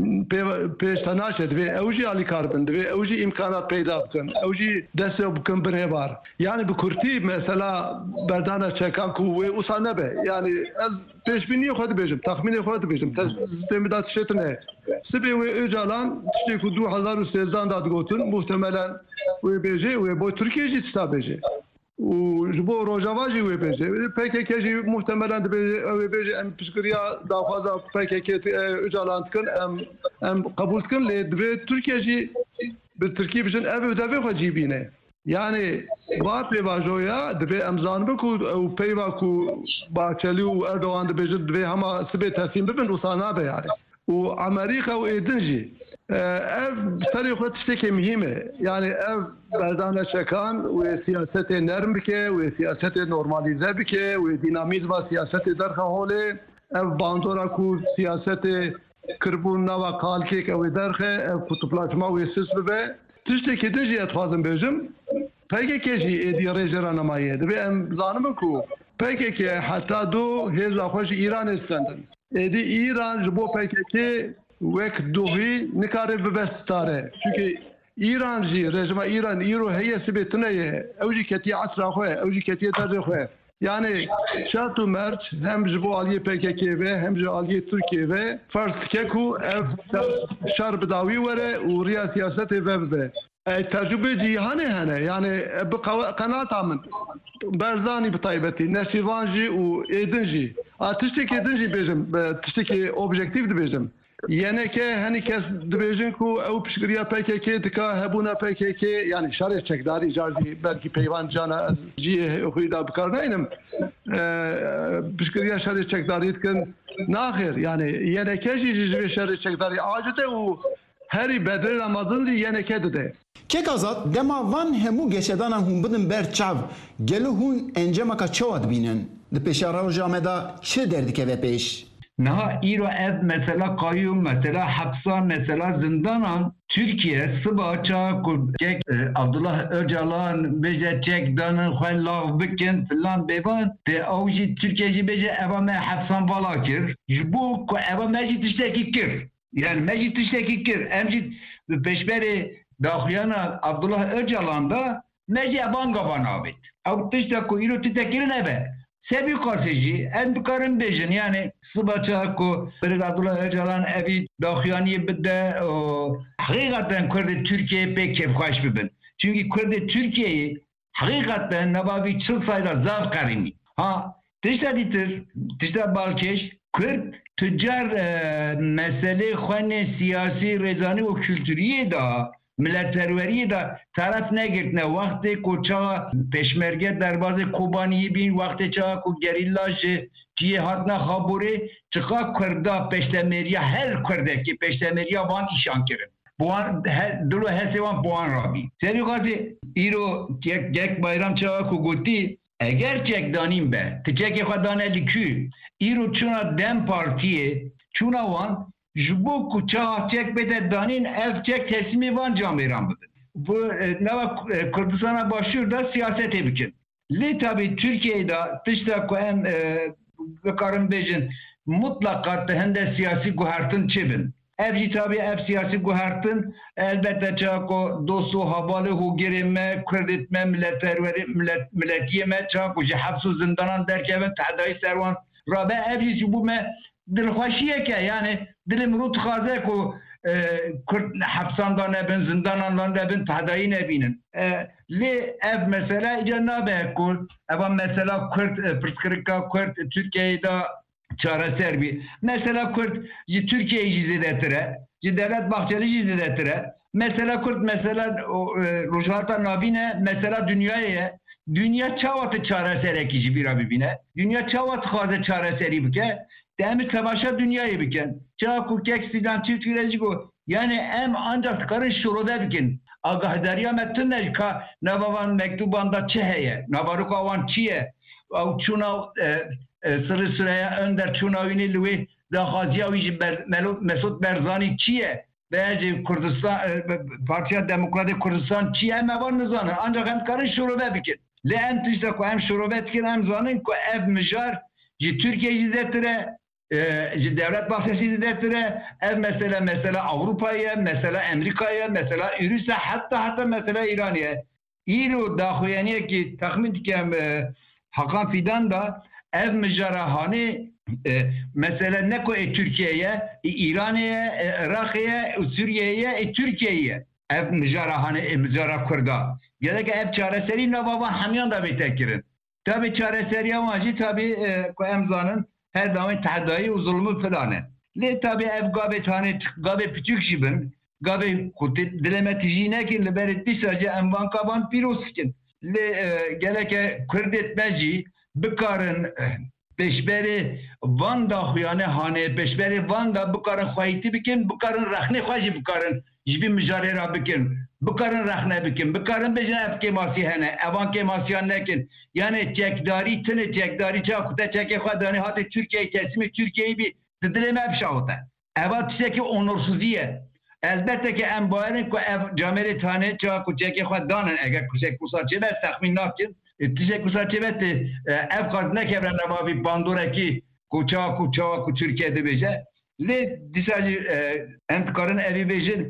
pêşta naçe divê ew jî alîkar bin divê ew jî imkanat peyda bikin ew jî destê bikin binêvar yani bi Kurtî mesela berdana çekan ku wê wisa nebe yani ez pêşbîniyê xwe dibêjim texmînê xwe dibêjim sistêmê da tiştê tune sibê wê Öcalan tiştê ku 2013 da digotin muhtemelen wê bêje wê bo Tirkiye jî tişta bêje û ji bo Rojava jî wê bêje PKK jî muhtemelen dibêje ew ê bêje em piştgiriya daxwaza PKK Öcalan dikin em qebûl dikin lê divê Tirkiye jî bi Tirkî bijin ev devê xwe cî bîne yani va pêvajoya divê em zanibin ku ew peyva ku Bahçeli û Erdogan dibêjin divê hema sibê teslim bibin wisa nabe yani û Amerîka û êdin jî ev serê xwe tiştekê mühîm e yani ev berdana çekan wê siyasetê nerm bike wê siyasetê normalize bike wê dînamîzma siyasetê derxe holê ev bandora ku siyasetê kirbûn nava kalkêk ew ê derxe ev kutuplaşma wê sis bibe tiştekê din jî ez dixwazim bêjim PKK jî êdî rêjê ranemayê divê em zanimin ku PKK heta du hêza xwe ji Îranê stendin êdî Îran ji bo PKK wek dohî nikare bibe stare çünkü İran jî rejima İran îro heye sibê tuneye ew jî ketiye esra xwe ew jî ketiye derzê xwe Yani şartı merç hem ji bu aliye PKK ve hem ji aliye Türkiye ve farz keku ev şar bedavi vere u riya siyaseti ve tecrübe cihane hene yani bu kanaat amın berzani bi taybeti neşivanji u edinji tişteki edinji bejim tişteki objektif dibejim yeneke hani kes dibejin ku ev pişkiriya PKK tika hebuna PKK yani şarj çekdari jardi belki peyvan cana cihe huyda bikarnayım pişkiriya şarj çekdari etkin nahir yani yeneke jici şarj çekdari acete u heri bedre Ramazan di yeneke de Kek azat dema van hemu geçedana hun bidin ber çav gelu hun encemaka çavat binen de peşara rojameda çi derdike ve peş Naha İro ev mesela kayyum mesela hapsan mesela zindanan Türkiye sıbaça kek Abdullah Öcalan beje çek danın xellav bikin filan bevan de avji Türkiye'ci beje evame hapsan valakir bu eva mecit işteki kir yani mecit işteki kir emcit peşberi daxuyana Abdullah Öcalan'da mece banga banabit avtışta ko İro titekirin eve Sebi karşıcı, en bükarın bejin yani sıbaça ko Abdullah Öcalan evi daxuyani bide hakikaten Kürdi Türkiye'ye pek kefkaş bibin. Çünkü Kürdi Türkiye'yi hakikaten nebavi çıl sayda zav karimi. Ha, tişta balkeş, Kürt tüccar mesele xwane siyasi rezani ve kültüriye da milletperveriye da taraf ne girtne vakti ko çağa peşmerge derbazı Kobani'yi bin vakti çağa ko gerillajı ki hatna haburi çıka Kürda peştemeriye her Kürdeki peştemeriye van işan kirin. Buan dulu hesevan buan rabi. Seni kazi iro gek bayram çağa ko guti eğer çek danim be tçek xadane likü iro çuna dem partiye çuna van Jbu kuça çek bede danin ev çek teslimi van camiran bidin. Bu neva Kürdistan'a başlıyor da siyaset ebikin. Li tabi Türkiye'de dışta koyem bekarım bejin mutlaka hende siyasi guhartın çibin. Evci tabi ev siyasi guhartın elbette çako dostu havalı hu girime kreditme milletperveri milletiyeme çako hapsu zindanan derkevin tahdayı servan rabe evci bu me dilxweşiye ke yani dilim rut xaze ku Kürt hapsandan nebin zindanandan nebin tahdayı nebinin li ev mesela icannabe ku eva mesela Kürt pırskırıka Kürt Türkiye'de çareser bir mesela Kürt Türkiye'yi ciziletire Devlet Bahçeli ciziletire mesela Kürt mesela Rojhata Nabine mesela dünya çavatı çareser ekici bir abibine dünya çavatı xaze çareseri bike Demi temaşa dünyayı biken. Çaku keksidan Türkiye'ci bu. Yani em ancak karın şuruda bikin. Agahdariya metinle ka navavan mektubanda çeheye. Navarukavan çiye. Çuna sırı sıraya önder çuna ünilüvi da Haziyavici Mesut Berzani çiye. Beyazı Kürdistan Partiya Demokratik Kürdistan çiye mevan nizanı. Ancak hem karın şuruda bikin. Le en tişte ko hem şuruda bikin hem zanın ko ev mijar Türkiye'yi zetire Devlet Bahçesi detire ev mesela Avrupa'ya, mesela Amerika'ya, mesela Rusya hatta mesela İran'a. İro daxuyaniye ki tahmin dikem Hakan Fidan da ev müjarahane mesela ne ko Türkiye'ye, İran'a, Irak'a, Suriye'ye, Türkiye'ye ev müjarahane müjarah kurda. Gerek ev çareseri navavan hamyan da betekirin. Tabi çareseri amacı tabi ko emzanın her zaman tahdayı uzulmu filanı. Le tabi ev gabe küçük jibin, gabe kutit dilemetijine ki liberetti sadece envan kaban piroskin. Le geleke Kürdetmeci bikarın peşberi Van'da huyane hane peşberi Van'da bikarın xayiti bikin, bikarın rahne xayci bikarın jibi mücarera bikin. Bikarın rahne bikin, bikarın bejine ev kemasi hene, evan kemasi hanekin. Yani çekdari tine çekdari çakuta çeke xadani hati Türkiye'yi teslimi Türkiye'yi bir dileme evşavuta. Eva tişeki onursuziye. Elbette ki en bayerin ko ev cameri tane çaku çeke xadanen eğer kuşek kusarçevet tahmin nakin. Tişek kusarçevet ev kardine kevrene mavi banduraki ku Türkiye'de beje. Le disacı entkarın evi bejin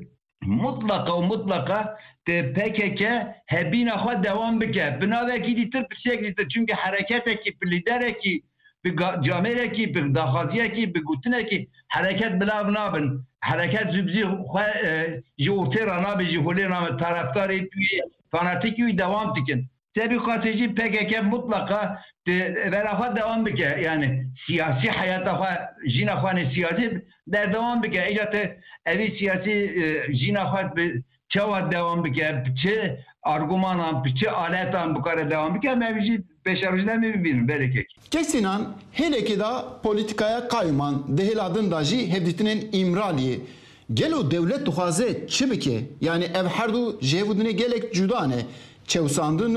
mutlaka PKK hebina xwe devam bike. Binavekî dîtir pirsek dîtir. Çünkü hareketeki, bir liderekî, bir camerekî, bir daxwaziyekî, bir gutinekî hareket bilav nabin. Hareket zibzî xwe ji ortêra nabe, ji holê nabe, taraftarê wî fanatik wî devam dikin. Tabii kateci PKK mutlaka verafa devam bike. Yani siyasi hayata jina xwe siyasi der devam bike. Ecate evi siyasi jina xwe çava devam bike. Çe argümanan, çe aletan bu kadar devam bike. Mevcut beşarıcılar mı bilmiyorum belki. Kesinan heleki da politikaya kayman dehil adın daji hevditinin İmraliye. Gelo devlet duhaze çibike yani ev herdu jevudine gelek cudane çevsandın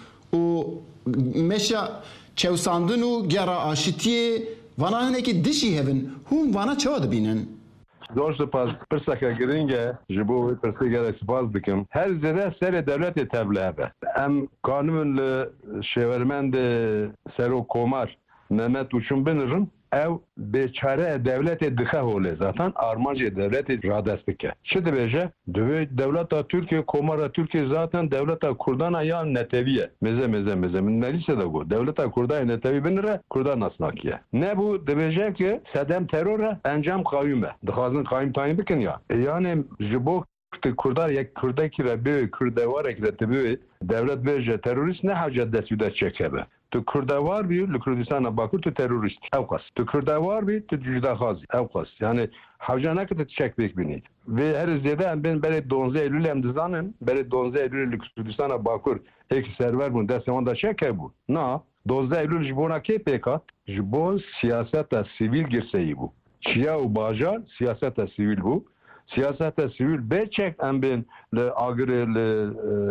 o meşa çevsandın o gera aşitiye vana heneki dişi hevin hum vana çavadı binen. Zor spas pirsaka giringe ji bo pirsaka spas dikim. Her zede ser devlet tebliğe be. Em kanun li şevermend sero komar Mehmet Uçun binirim. Ev beçare devlet dıxa hole zaten armacı devlet radestike. Şimdi beje devlet Türkiye komara Türkiye zaten devlet Kurdana ya neteviye. Meze. Neyse de bu. Devlet Kurdana netevi binire Kurdan asnakiye. Ne bu debeje ki sedem teröre encam kayyume. Dıxazın kayyum tayin bikin ya. Yani jibok Kurdar yek Kurdaki ve Kurdavar ekleti bir devlet beje terörist ne hacet desüde çekebe. Tu Kurdavar bir, li Kurdistan'a bakır tu terörist. Evkas. Tu Kurdavar bir, tu cüdahazi. Evkas. Yani havcana ki tu çekbek bini. Ve her izlede ben beri 12 Eylül hem dizanım. Beri 12 Eylül li Kurdistan'a bakır. Ek server bunu desem da çeke bu. Na. 12 Eylül jibona ke pekat. Jibon siyasete sivil girseyi bu. Şia u bajar siyasete sivil bu. Siyasete sivil beçek em ben le agre le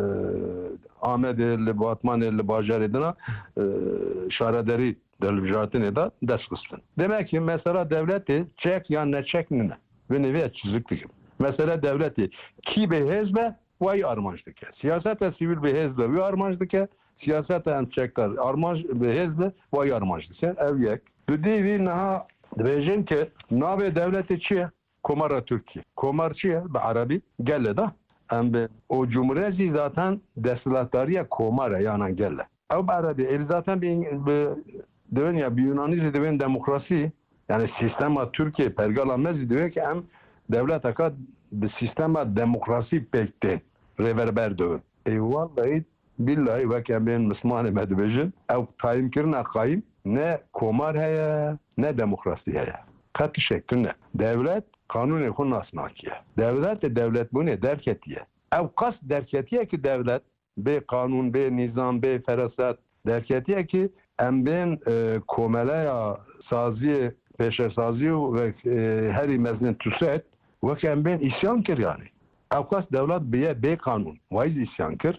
Ahmet le Batman le bajar edina şaraderi delvijatin eda ders kıstın. Demek ki mesela devleti çek ya ne çek ne ve nevi çiziklik. Mesela devleti ki be hezbe vay armanjdık. Siyasete sivil be hezbe ve armanjdık. Siyasete en çekler armanj be hezbe vay armanjdık. Ev yek. Düdüvi naha diyeceğim ki nabe devleti çiğ Komara Türkiye. Komarçıya be Arabi gelle da. Hem o cumhuriyeti zaten deslatariye komara yani gelle. Ev Arabi zaten bir dünya bir Yunanize devin demokrasi yani sistema Türkiye pergalamez diyor ki hem devlet akad bir sistema demokrasi pekte reverber diyor. Vallahi billahi ve ben Müslüman medbejin ev kaim kirna kaim ne komar heye ne demokrasi heye. Katı şeklinde. Devlet kanuni xun nasnakiye. Devlet bu ne derketiye. Ev kas derketiye ki devlet be kanun, be nizam, be ferasat derketiye ki em ben komelaya saziye, peşe saziye ve heri meznin tüset ve em ben isyan kir yani. Ev kas devlet be kanun. Vayz isyan kir.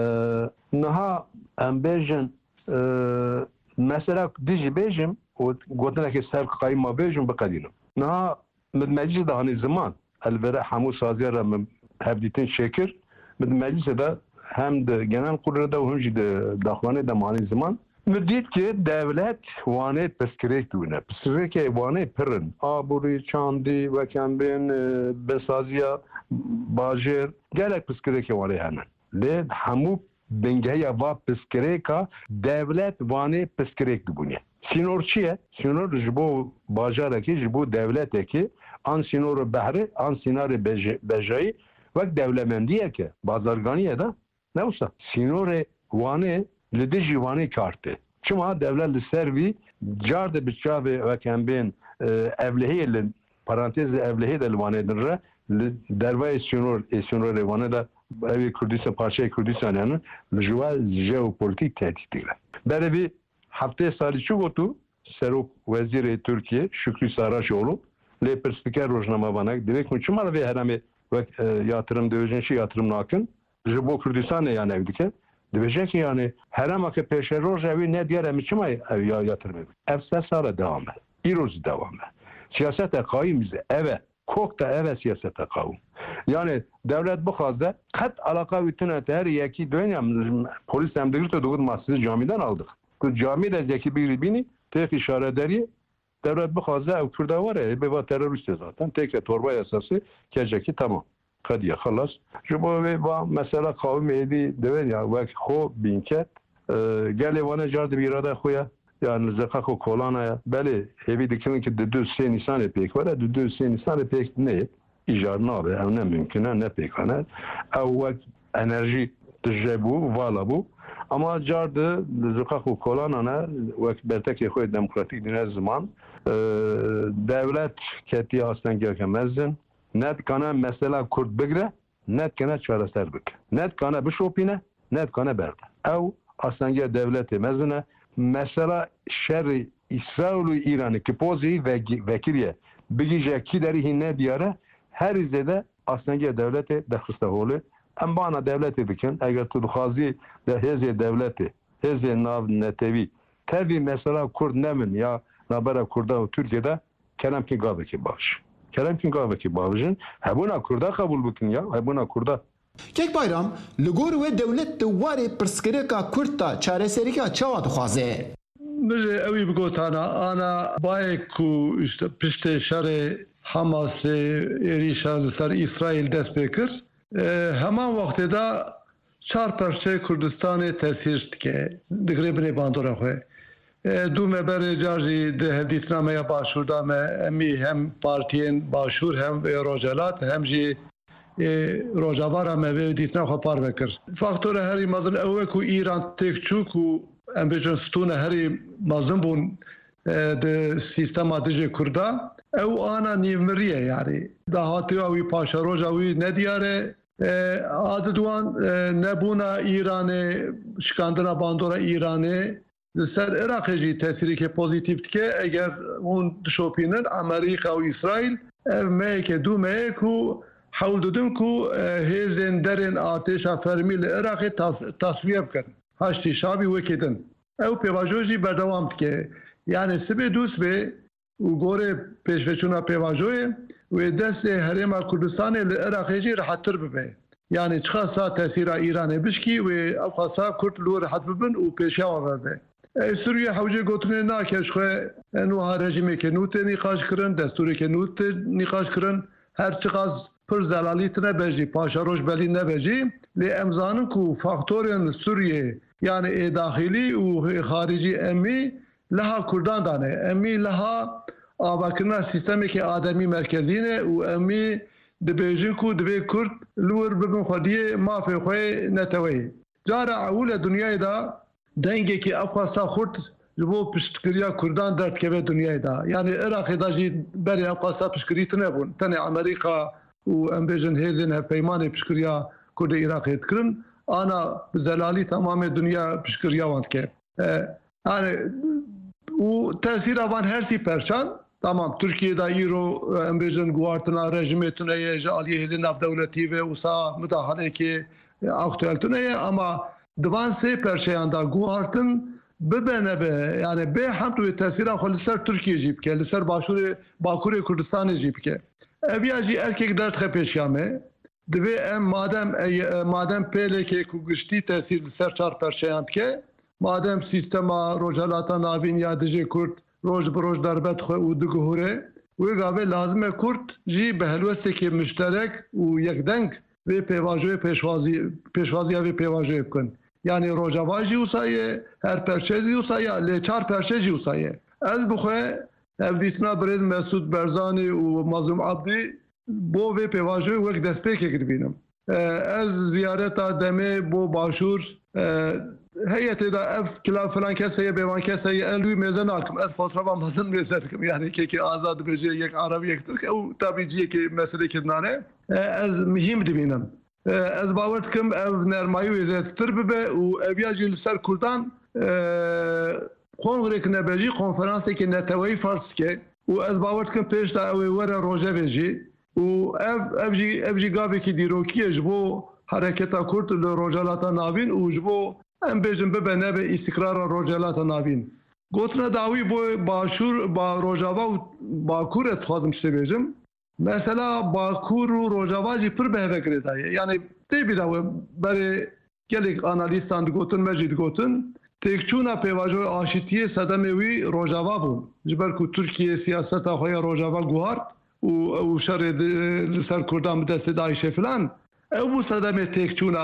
Naha em bejin mesela dici bejim o gotuna ki ser kayma bejim bekadinim. Naha من مجلس ده هني زمان البرع حمو سازير من هبديتين شكر من مجلس ده هم ده genel kurulu da hunji de dakhwane da mani zaman müddet ki devlet vane peskerek dune peskerek vane pırın aburi çandi ve kembin besaziya bajer gerek peskerek vane hemen le hamu dengeye va peskereka devlet vane peskerek dune Sinor çiye? Sinor jibo bajaraki, jibo devleteki an sinor behri, an sinari bejai ve devlemendiye ki bazarganiye da ne olsa sinor vane lidiji vane kartı. Çünkü devlet li servi carde biçave ve kembin evlihiyle parantez evlihi de vane dirre dervay sinor vane da evi Kürdistan parça Kürdistan yani jual jeopolitik tehditler. Böyle bir Hafta sali şu gotu Serok Veziri Türkiye Şükrü Saraçoğlu le perspiker rojnama bana demek mi çumar ve herame ve yatırım dövüşen yatırım nakın jibo Kürdistan yani evdike diyecek ki yani herama ki peşe rojavi ne diğer emiçmay ya yatırım evse sara devam et iroz devam et siyasete kaimize eve kokta eve siyasete kavum yani devlet bu hazda kat alaka bütün her yeki dünya polis emdirte doğru masası camiden aldık. Ku cami de zeki bir bini tek işaret deri devlet bu hazda Kürda var ya be terörist zaten tek torba yasası gelecek tamam. قدیه خلاص جبوی با مثلا قوم ایدی دنیا وقت خو بینکت گلی وانه جارد بیراده خویا یا نزدیک خو کلانه بله هیچ دیگه که دو سه نیسان پیک ولی دو سه نیسان پیک نه ایجاد نابه او نممکنه نه پیکانه او وقت انرژی تجربو والا بو اما جارد نزدیک خو کلانه وقت برتکی خوی دموکراتیک دنیا زمان دولت کتی آستانگی که مزن net kana mesela Kürt bigre net kana çareser bik net kana bişopine net kana berde ev aslında devleti mezune mesela şerri İsrail ve İran'ı ki pozi ve vekiliye bilgice ki deri hinne diyare her izede aslında devleti dehiste holu em bana devleti bikin eğer tu xazi de heze devleti heze nav netevi tabi mesela Kürt nemin ya nabara Kürt'e Türkiye'de kelam ki gabe ki baş Kerem Kinkavaki bağlıcın, hebuna kurda kabul bükün ya, hebuna kurda. Kek bayram, ligor ve devlet duvarı pırskırıka Kürt'ta çareserika çava duxaze. Bize evi bigotana, ana bayek ku işte pişte şare Hamas'ı erişan sar İsrail dest bekir. Hemen vakti da çar perşe Kürdistan'ı tesir dike, digrebine bandora xoy. دو مبر جاری ده هدیتنامه باشورده امی هم پارتین باشور هم روجلات هم جی روجاوارا مه هدیتنام خو پار بکر فاکتور هری مازن اوه کو ایران تکچو کو ام بجن ستون هری مازن بون ده سیستما دیجی کردا او آنا نیمریه یعنی دهاتی اوی پاشا روجاوی ندیاره عاددوان نبونا ایرانه شکاندنا باندورا ایرانه سر عراقی تأثیری که پوزیتیو که اگر اون شوپینن امریکا و اسرائیل میک دو میکو حول دادن کو هزین درن آتش فرمیل عراقی تصویب کردن هشتی شابی وکیدن او پیواجوزی بردوام که یعنی سبه دوست به و گوره پیشوچونا پیواجوی و دست حرم کردستان عراقی راحت تر ببه یعنی چخصا تأثیر ایران بشکی و افخصا کرد لو راحت ببن و پیشاوا ببه سوریه حوجه گوتنه ناکش خواه نوها رژیمی که نوت نیقاش کرن دستوری که نوت نیقاش کرن هر چقدر پر زلالیت نبجی پاشا روش بلی نبجی لی امزانن کو فاکتورین سوریه یعنی داخلی و خارجی امی لها کردان دانه امی لها آباکرنا سیستمی که آدمی مرکزینه و امی دبیجن کو دبی کرد لور ببن خودیه مافی خواه نتوی جارا اول دنیای دا دنگه که افغانستان خورد جبو پشتکریا کردان درد که به دنیای دا یعنی عراقی دا جی بری افغانستان پشتکریت نبون تنه امریکا و امبیجن هیزن پیمان پشتکریا کرد عراقی تکرن آنا بزلالی تمام دنیا پشتکریا واند که yani و تأثیر آوان هرسی پرچان tamam Türkiye'de İro embejen guartına rejimiyetine aliye hedin av devleti ve usa müdahale ki aktüeltine ama divan se perşeyanda guartın bebene be yani be hamd ve tesira xalisar Türkiye jip ke lisar Bakur Kurdistan jip ke eviyaji erkek dert xepeşame dve em madem peleke ku güçti tesir lisar çar perşeyand ke madem sistema rojalata navin yadici Kurt روز بروز دربت خو و دگهوره و گاوه لازمه کرد جی به هلوسته که مشترک و یک دنگ و پیواجوی پیشوازی و پیواجوی بکن یعنی روجاواجی اوسایه هر پرچهزی اوسایه لیچار پرچهزی اوسایه از بخواه افدیتنا برید مسعود برزانی و مظلوم عبدی بو و پیواجوی وقت دست پیکه بینم از زیارت دمه بو باشور heyeti de ev kila falan keseye bevan keseye elvi mezen alkım ez fotoğrafam hazır mezelkim yani ki azad bece yek arabi yektir ki o tabii ki mesele kidnane ez mühim dibinem ez bavetkim ev nermayi vezettir be o evyacı ser kurdan kongre knebeci konferansı ki netewey farske o ez bavetkim peş da ev wara roje veji o evji gabe ki dirokiye jbo hareketa kurt le rojalata navin o jbo ام بیشتر به نوع استقرار روجالات نابین. گفتن داوی با باشور با روجاوا و باکور اتخاذم شده بیشم. مثلا باکور و روجاوا جی پر به فکر داره. یعنی تی بیداوی برای کلیک آنالیستان گفتن مجید گفتن تکچونا پیواجو آشتیه صدمه وی روجاوا بود. جبر کو ترکیه سیاست آخوی روجاوا گوهر و شر لسر کردان بدست داعش فلان او صدمه تکچونا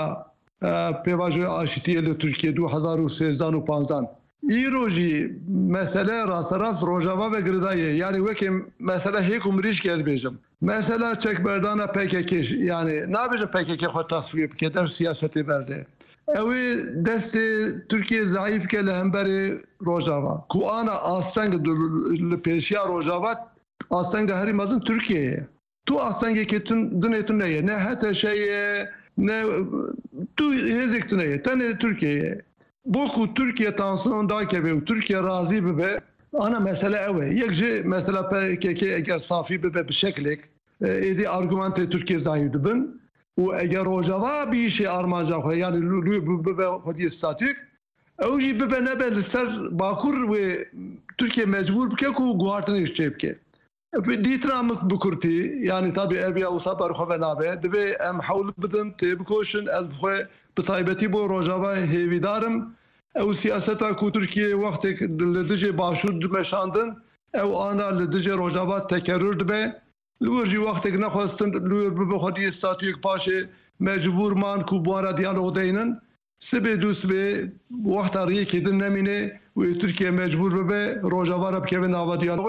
پیواژه آشتی ل ترکیه 2013 و 15 ایروجی مسئله راست روجاوا و گردایه یعنی وکی مسئله هیچ عمریش کرد بیشم مسئله چک بردان PKK yani ne biçim PKK خود تصویر بکدر siyaseti verdi. Evi desti Türkiye zayıf ke lehemberi Rojava. Ku ana aslında peşiya Rojava aslında her imazın Türkiye'ye. Tu aslında ki dünetun neye ne hatta şeye ne tu hezektu neye tane Türkiye'ye. Bu ku Türkiye tansiyonda kebe Türkiye razı be ana mesele evi. Yekce mesela PKK eğer safi be bir şekilde edi argümante Türkiye zayıf bin. و اگر روجاوا بیش آرمانجا خو یعنی به خودی استاتیک اوجی به نبل سر باکور و ترکیه مجبور بکه کو گوارتنش چه بکه دیترامک بکرتی یعنی tabi evya و صبر خو بنابه دبی ام حول بدم تبکوشن از خو بطایبتی بو روجاوا هیویدارم او سیاستا کو ترکیه وقت لدجه باشور دمشاندن او آنا لدجه روجاوا تکرر دبه لورجی وقتی که نخواستن لور به خودی استاتیک باشه مجبور مان کوبوارا دیالوگ دینن سبه دوست به وقت آریه که دن نمینه و ترکیه مجبور به روجاوارا بکه نوا دیالوگ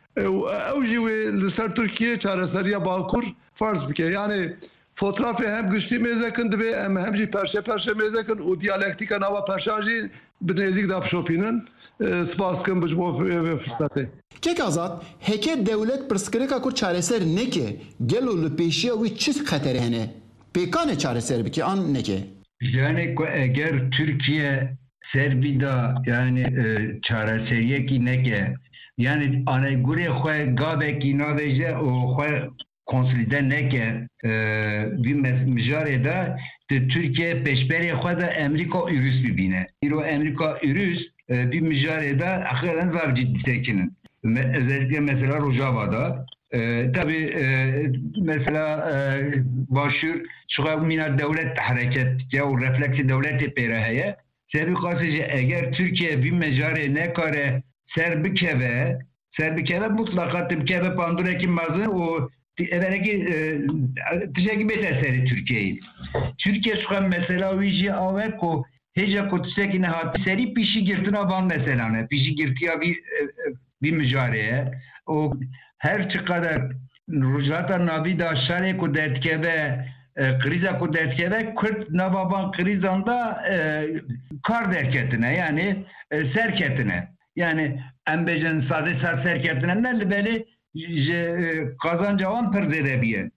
اوجی و لسر ترکیه چاره سریا باکور فرض بکه یعنی fotoğrafı hem güçlü mezekindi ve hem jî perşe mezekin û diyalektika nava perşajî binêzik dapşopînin spaskin bi bo fırsatê. Çek azat heke devlet pirsgirêka ku çareser neke gelo li pêşiya wî çi xeterê hene pêkanê çareser bike an neke. Yani eğer Türkiye Serbida yani çareseriyekî neke yani anegurê xwe gavekî naveje û xwe konsolide neke bir mijarê de Türkiye peşberê xwe de Amerika ürüs bibîne. İro Amerika ürüs bir mijarê de axiren zav ciddi tekinin. Özellikle mesela Rojava'da tabi mesela başur şu mina devlet hareket ya o refleksi devleti peraheye sebebi kasıcı eğer Türkiye bir mijarê nekare serbikeve mutlaka tibkeve pandureki mazın o evvelki tişeki beter Türkiye'yi. Türkiye şu an mesela vici aveko heca kutseki ne hati seri pişi girtine van mesela ne pişi girtiya bir mücareye o her çıkada rujata navida şare ku detkeve kriza ku detkeve Kürt navaban krizanda kar derketine yani serketine yani embecen sade serketine ne beli kazancavan perderebiye.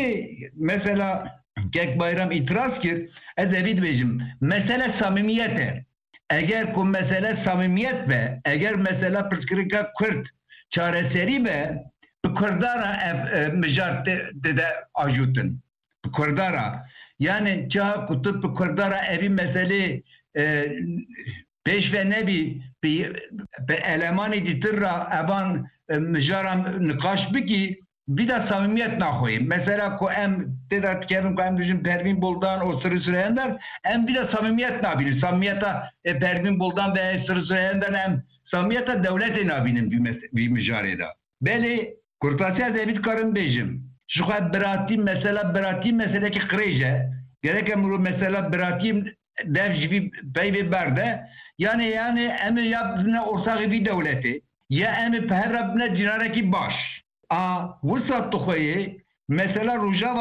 Mesela Kek Bayram itiraz kir, edevid bejim. Mesele samimiyete. Eğer bu mesele samimiyet ve eğer mesele pırskırıka Kürt çareseri ve Kürdara mijar de ajutun. Kürdara. Yani çaha kutup Kürdara evi mesele peş ve nebi bir eleman editirra evan mijaram nikaş biki bir de samimiyet nahoyim. Mesela ko em dedat kerim ko em düşün Pervin Buldan o Sırrı Süreyyan'dan em bir de samimiyet nabinin. Samimiyeta Pervin Buldan ve Sırrı Süreyyan'dan em samimiyeta devlete nabinin bir mijareda. Beli Kurtasya David Karın bejim. Şu kadar beratim mesela ki kreje. Gerek emru mesela beratim devcibi beybi berde. Yani em yaptığına ortak bir devleti. Ya em perabne cinareki baş. Vusat Tukayı mesela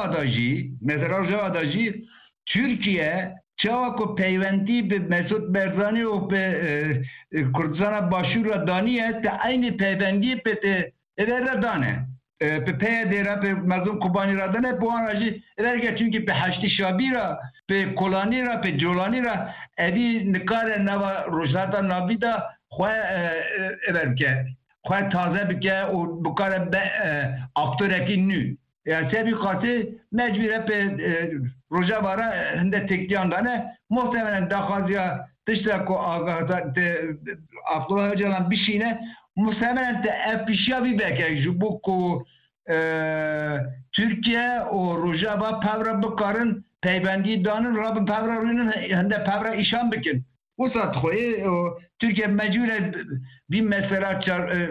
Rojava'da Türkiye çavako peyvendi bir Mesut Barzani o Kürdistan'a başvuru daniye de aynı peyvendi pe evre dane pe peyedera pe mazlum kubani radane bu anacı evre çünkü pe haşti şabira pe kolanira pe jolanira evi nikare nava Rojava navida xwe evre خواهد تازه بکه و بکاره به اکتورکی نو yani sebebi katı mecbure pe Rojava'ra hende tekliğandane muhtemelen dakazya dışta ko ağada Abdullah Öcalan bir şeyine muhtemelen de efişya bir belki bu ko Türkiye o Rojava pavra bakarın peybendi danın Rabbin pavra rünün hende pavra işan bikin وسط خوی ترکیه مجبور بی مثلا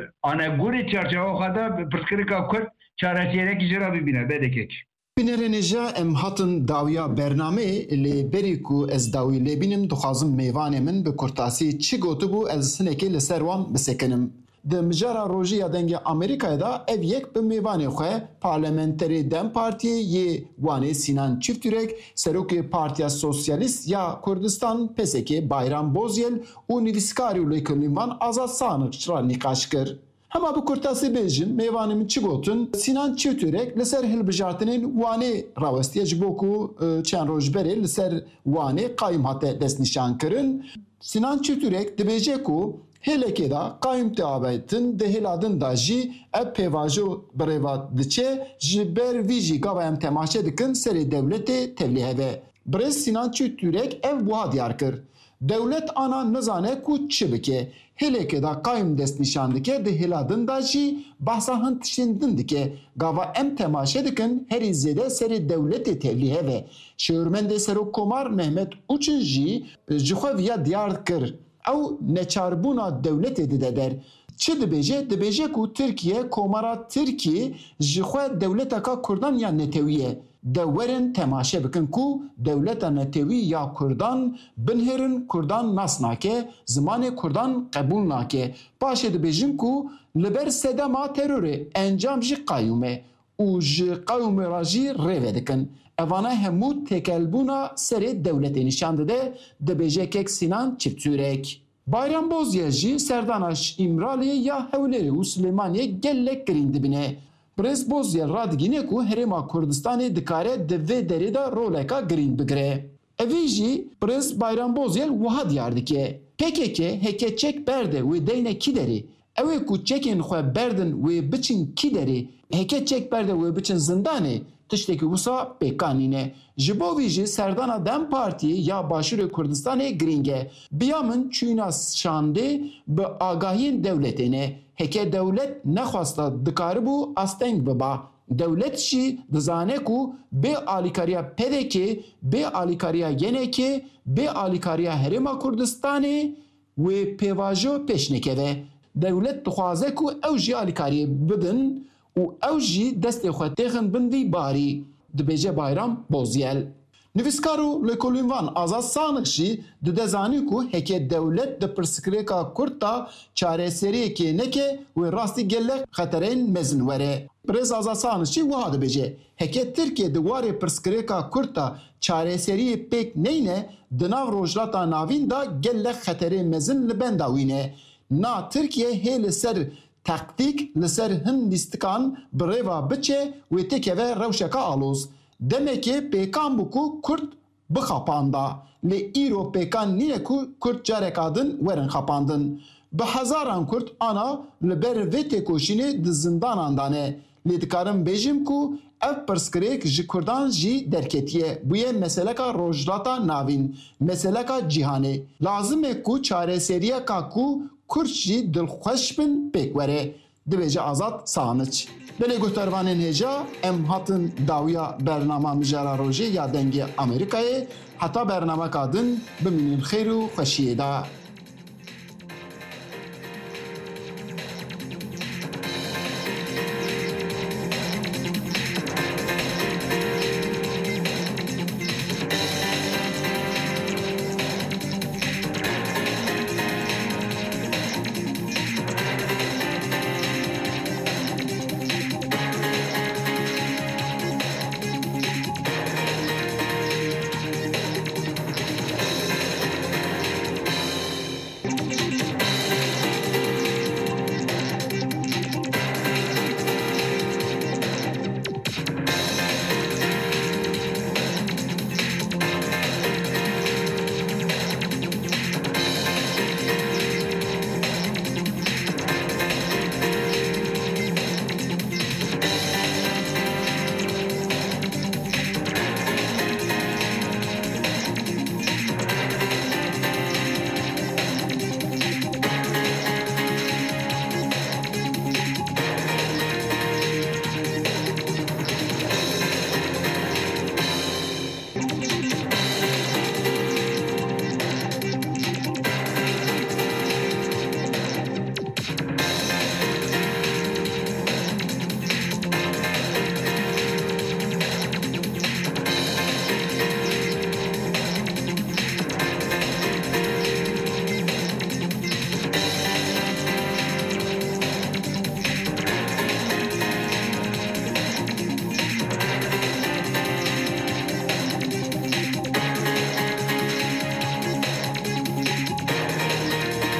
آن گوری چرچه خدا پرسکریکا کرد چارچیره کی جرا ببینه بدکک. بنرنجا ام هاتن داویا برنامه لی بریکو از داوی لبینم دخوازم میوان من به کرتاسی چی گوتو بو از سنکی لسروان بسکنم. د مجارا روژیا دنگ امریکا دا ev yek به میوان خواه پارلمنتری دم پارتی یه وانه سینان چفتورک سروک پارتیا سوسیالیست یا کردستان پسکی بایرام بوزیل و نویسکاری و لیکلیمان آزاد سانق چرا نقاش کر. Hema bu kurtası bejim meyvanımın çigotun Sinan Çiftürek liser hilbijartının vane ravestiye jiboku çen rojberi liser vane qaym hate desnişan kırın. Sinan Çiftürek dibece ku heleke da qaym teabetin de heladın da ji ev pevajo breva diçe jiber viji gavayam temaşe dikin seri devleti tevliheve. Brez Sinan Çiftürek ev buha diyar kır. Devlet ana nizane ku çi bike. Heleke da qaym dest nişan dike de heladın da jî bahsa hın tişindin dike gava em temaşe dikin herî zêde serê devletê tevlîhe ve şêwirmendê Serokkomar Mehmet Uçin jî ji xwe viya diyar kir ew neçarbûna devletê dide der. Çi dibêje? Dibêje ku Tirkiye komara Tirkî ji xwe devleteka Kurdan ya netewî de werin temaşe bikin ku devleta netewî ya Kurdan binherin Kurdan nas nake, zimanê Kurdan qebûl nake. Paşê dibêjin ku li ber sedema terorê encam jî qayyûme û ji qayyûmê ra jî rêve dikin. Evana hemû tekelbûna serê devletê nîşan dide dibêjekek Sinan Çiftürek. Bayram Bozya jî serdana İmraliyê ya Hewlêrê û Silêmaniyê gelek girîn dibine. Brez Bozya radigîne ku Herêma Kurdistanê dikare di vê derê de roleka girîn bigire. Evê jî Brez Bayram Bozyel wiha diyar dike. PKK heke çek berde wê deyne kî derê. Ew ê ku çekên xwe berdin wê biçin kî derê. Heke çek berde wê biçin zindanê. Tiştekî wisa pêkanîne. Ji bo vî jî serdana Dem Partiyê ya Başûrê Kurdistanê girîng e. Biya min çûna şandê bi agahiyên devletê ne. Heke devlet nexwasta dikaribû asteng biba. Devlet jî dizane ku bê alîkariya PDK, bê alîkariya YNK, bê alîkariya Herêma Kurdistanê wê pêvajo pêş nekeve. Devlet dixwaze ku ew jî alîkariyê bidin û ew jî destê xwe têxin bin vî barî. Dibêje Bayram Bozyel. Nivîskar û lêkolînvan Azad Sanık jî dide zanî ku heke devlet di pirsgirêka Kurd da çareseriyekê neke wê rastî gelek xeterên mezin were. Birêz Azad Sanık jî wiha dibêje. Heke Tirkiye di warê pirsgirêka Kurd da çareseriyê pêk neyne di nav rojhilata navîn da gelek xeterê mezin li benda wî ne. Na Tirkiye hê li ser taktik li ser hin lîstikan bi rêva biçe wê têkeve rewşeka aloz. Demekê pêkan bû ku Kurd bixapanda. Lê îro pêkan nîne ku Kurd careka din werin xapandin. Bi hezaran Kurd ana li ber vê têkoşînê di zindanan dane. Lê dikarim bêjim ku ev pirsgirêk ji Kurdan jî derketiye. Bu ye meseleka rojhilata navîn, meseleka cîhanê. Lazim e ku çareseriyeka ku Kurd jî dilxweş bin pêk were. Dibêje Azad Sanıç. Belê guhdarvanên hêja em hatin dawiya bernama mijara rojê ya dengê Amerîkayê heta bernameka din bimînin xêr û xweşiyê da.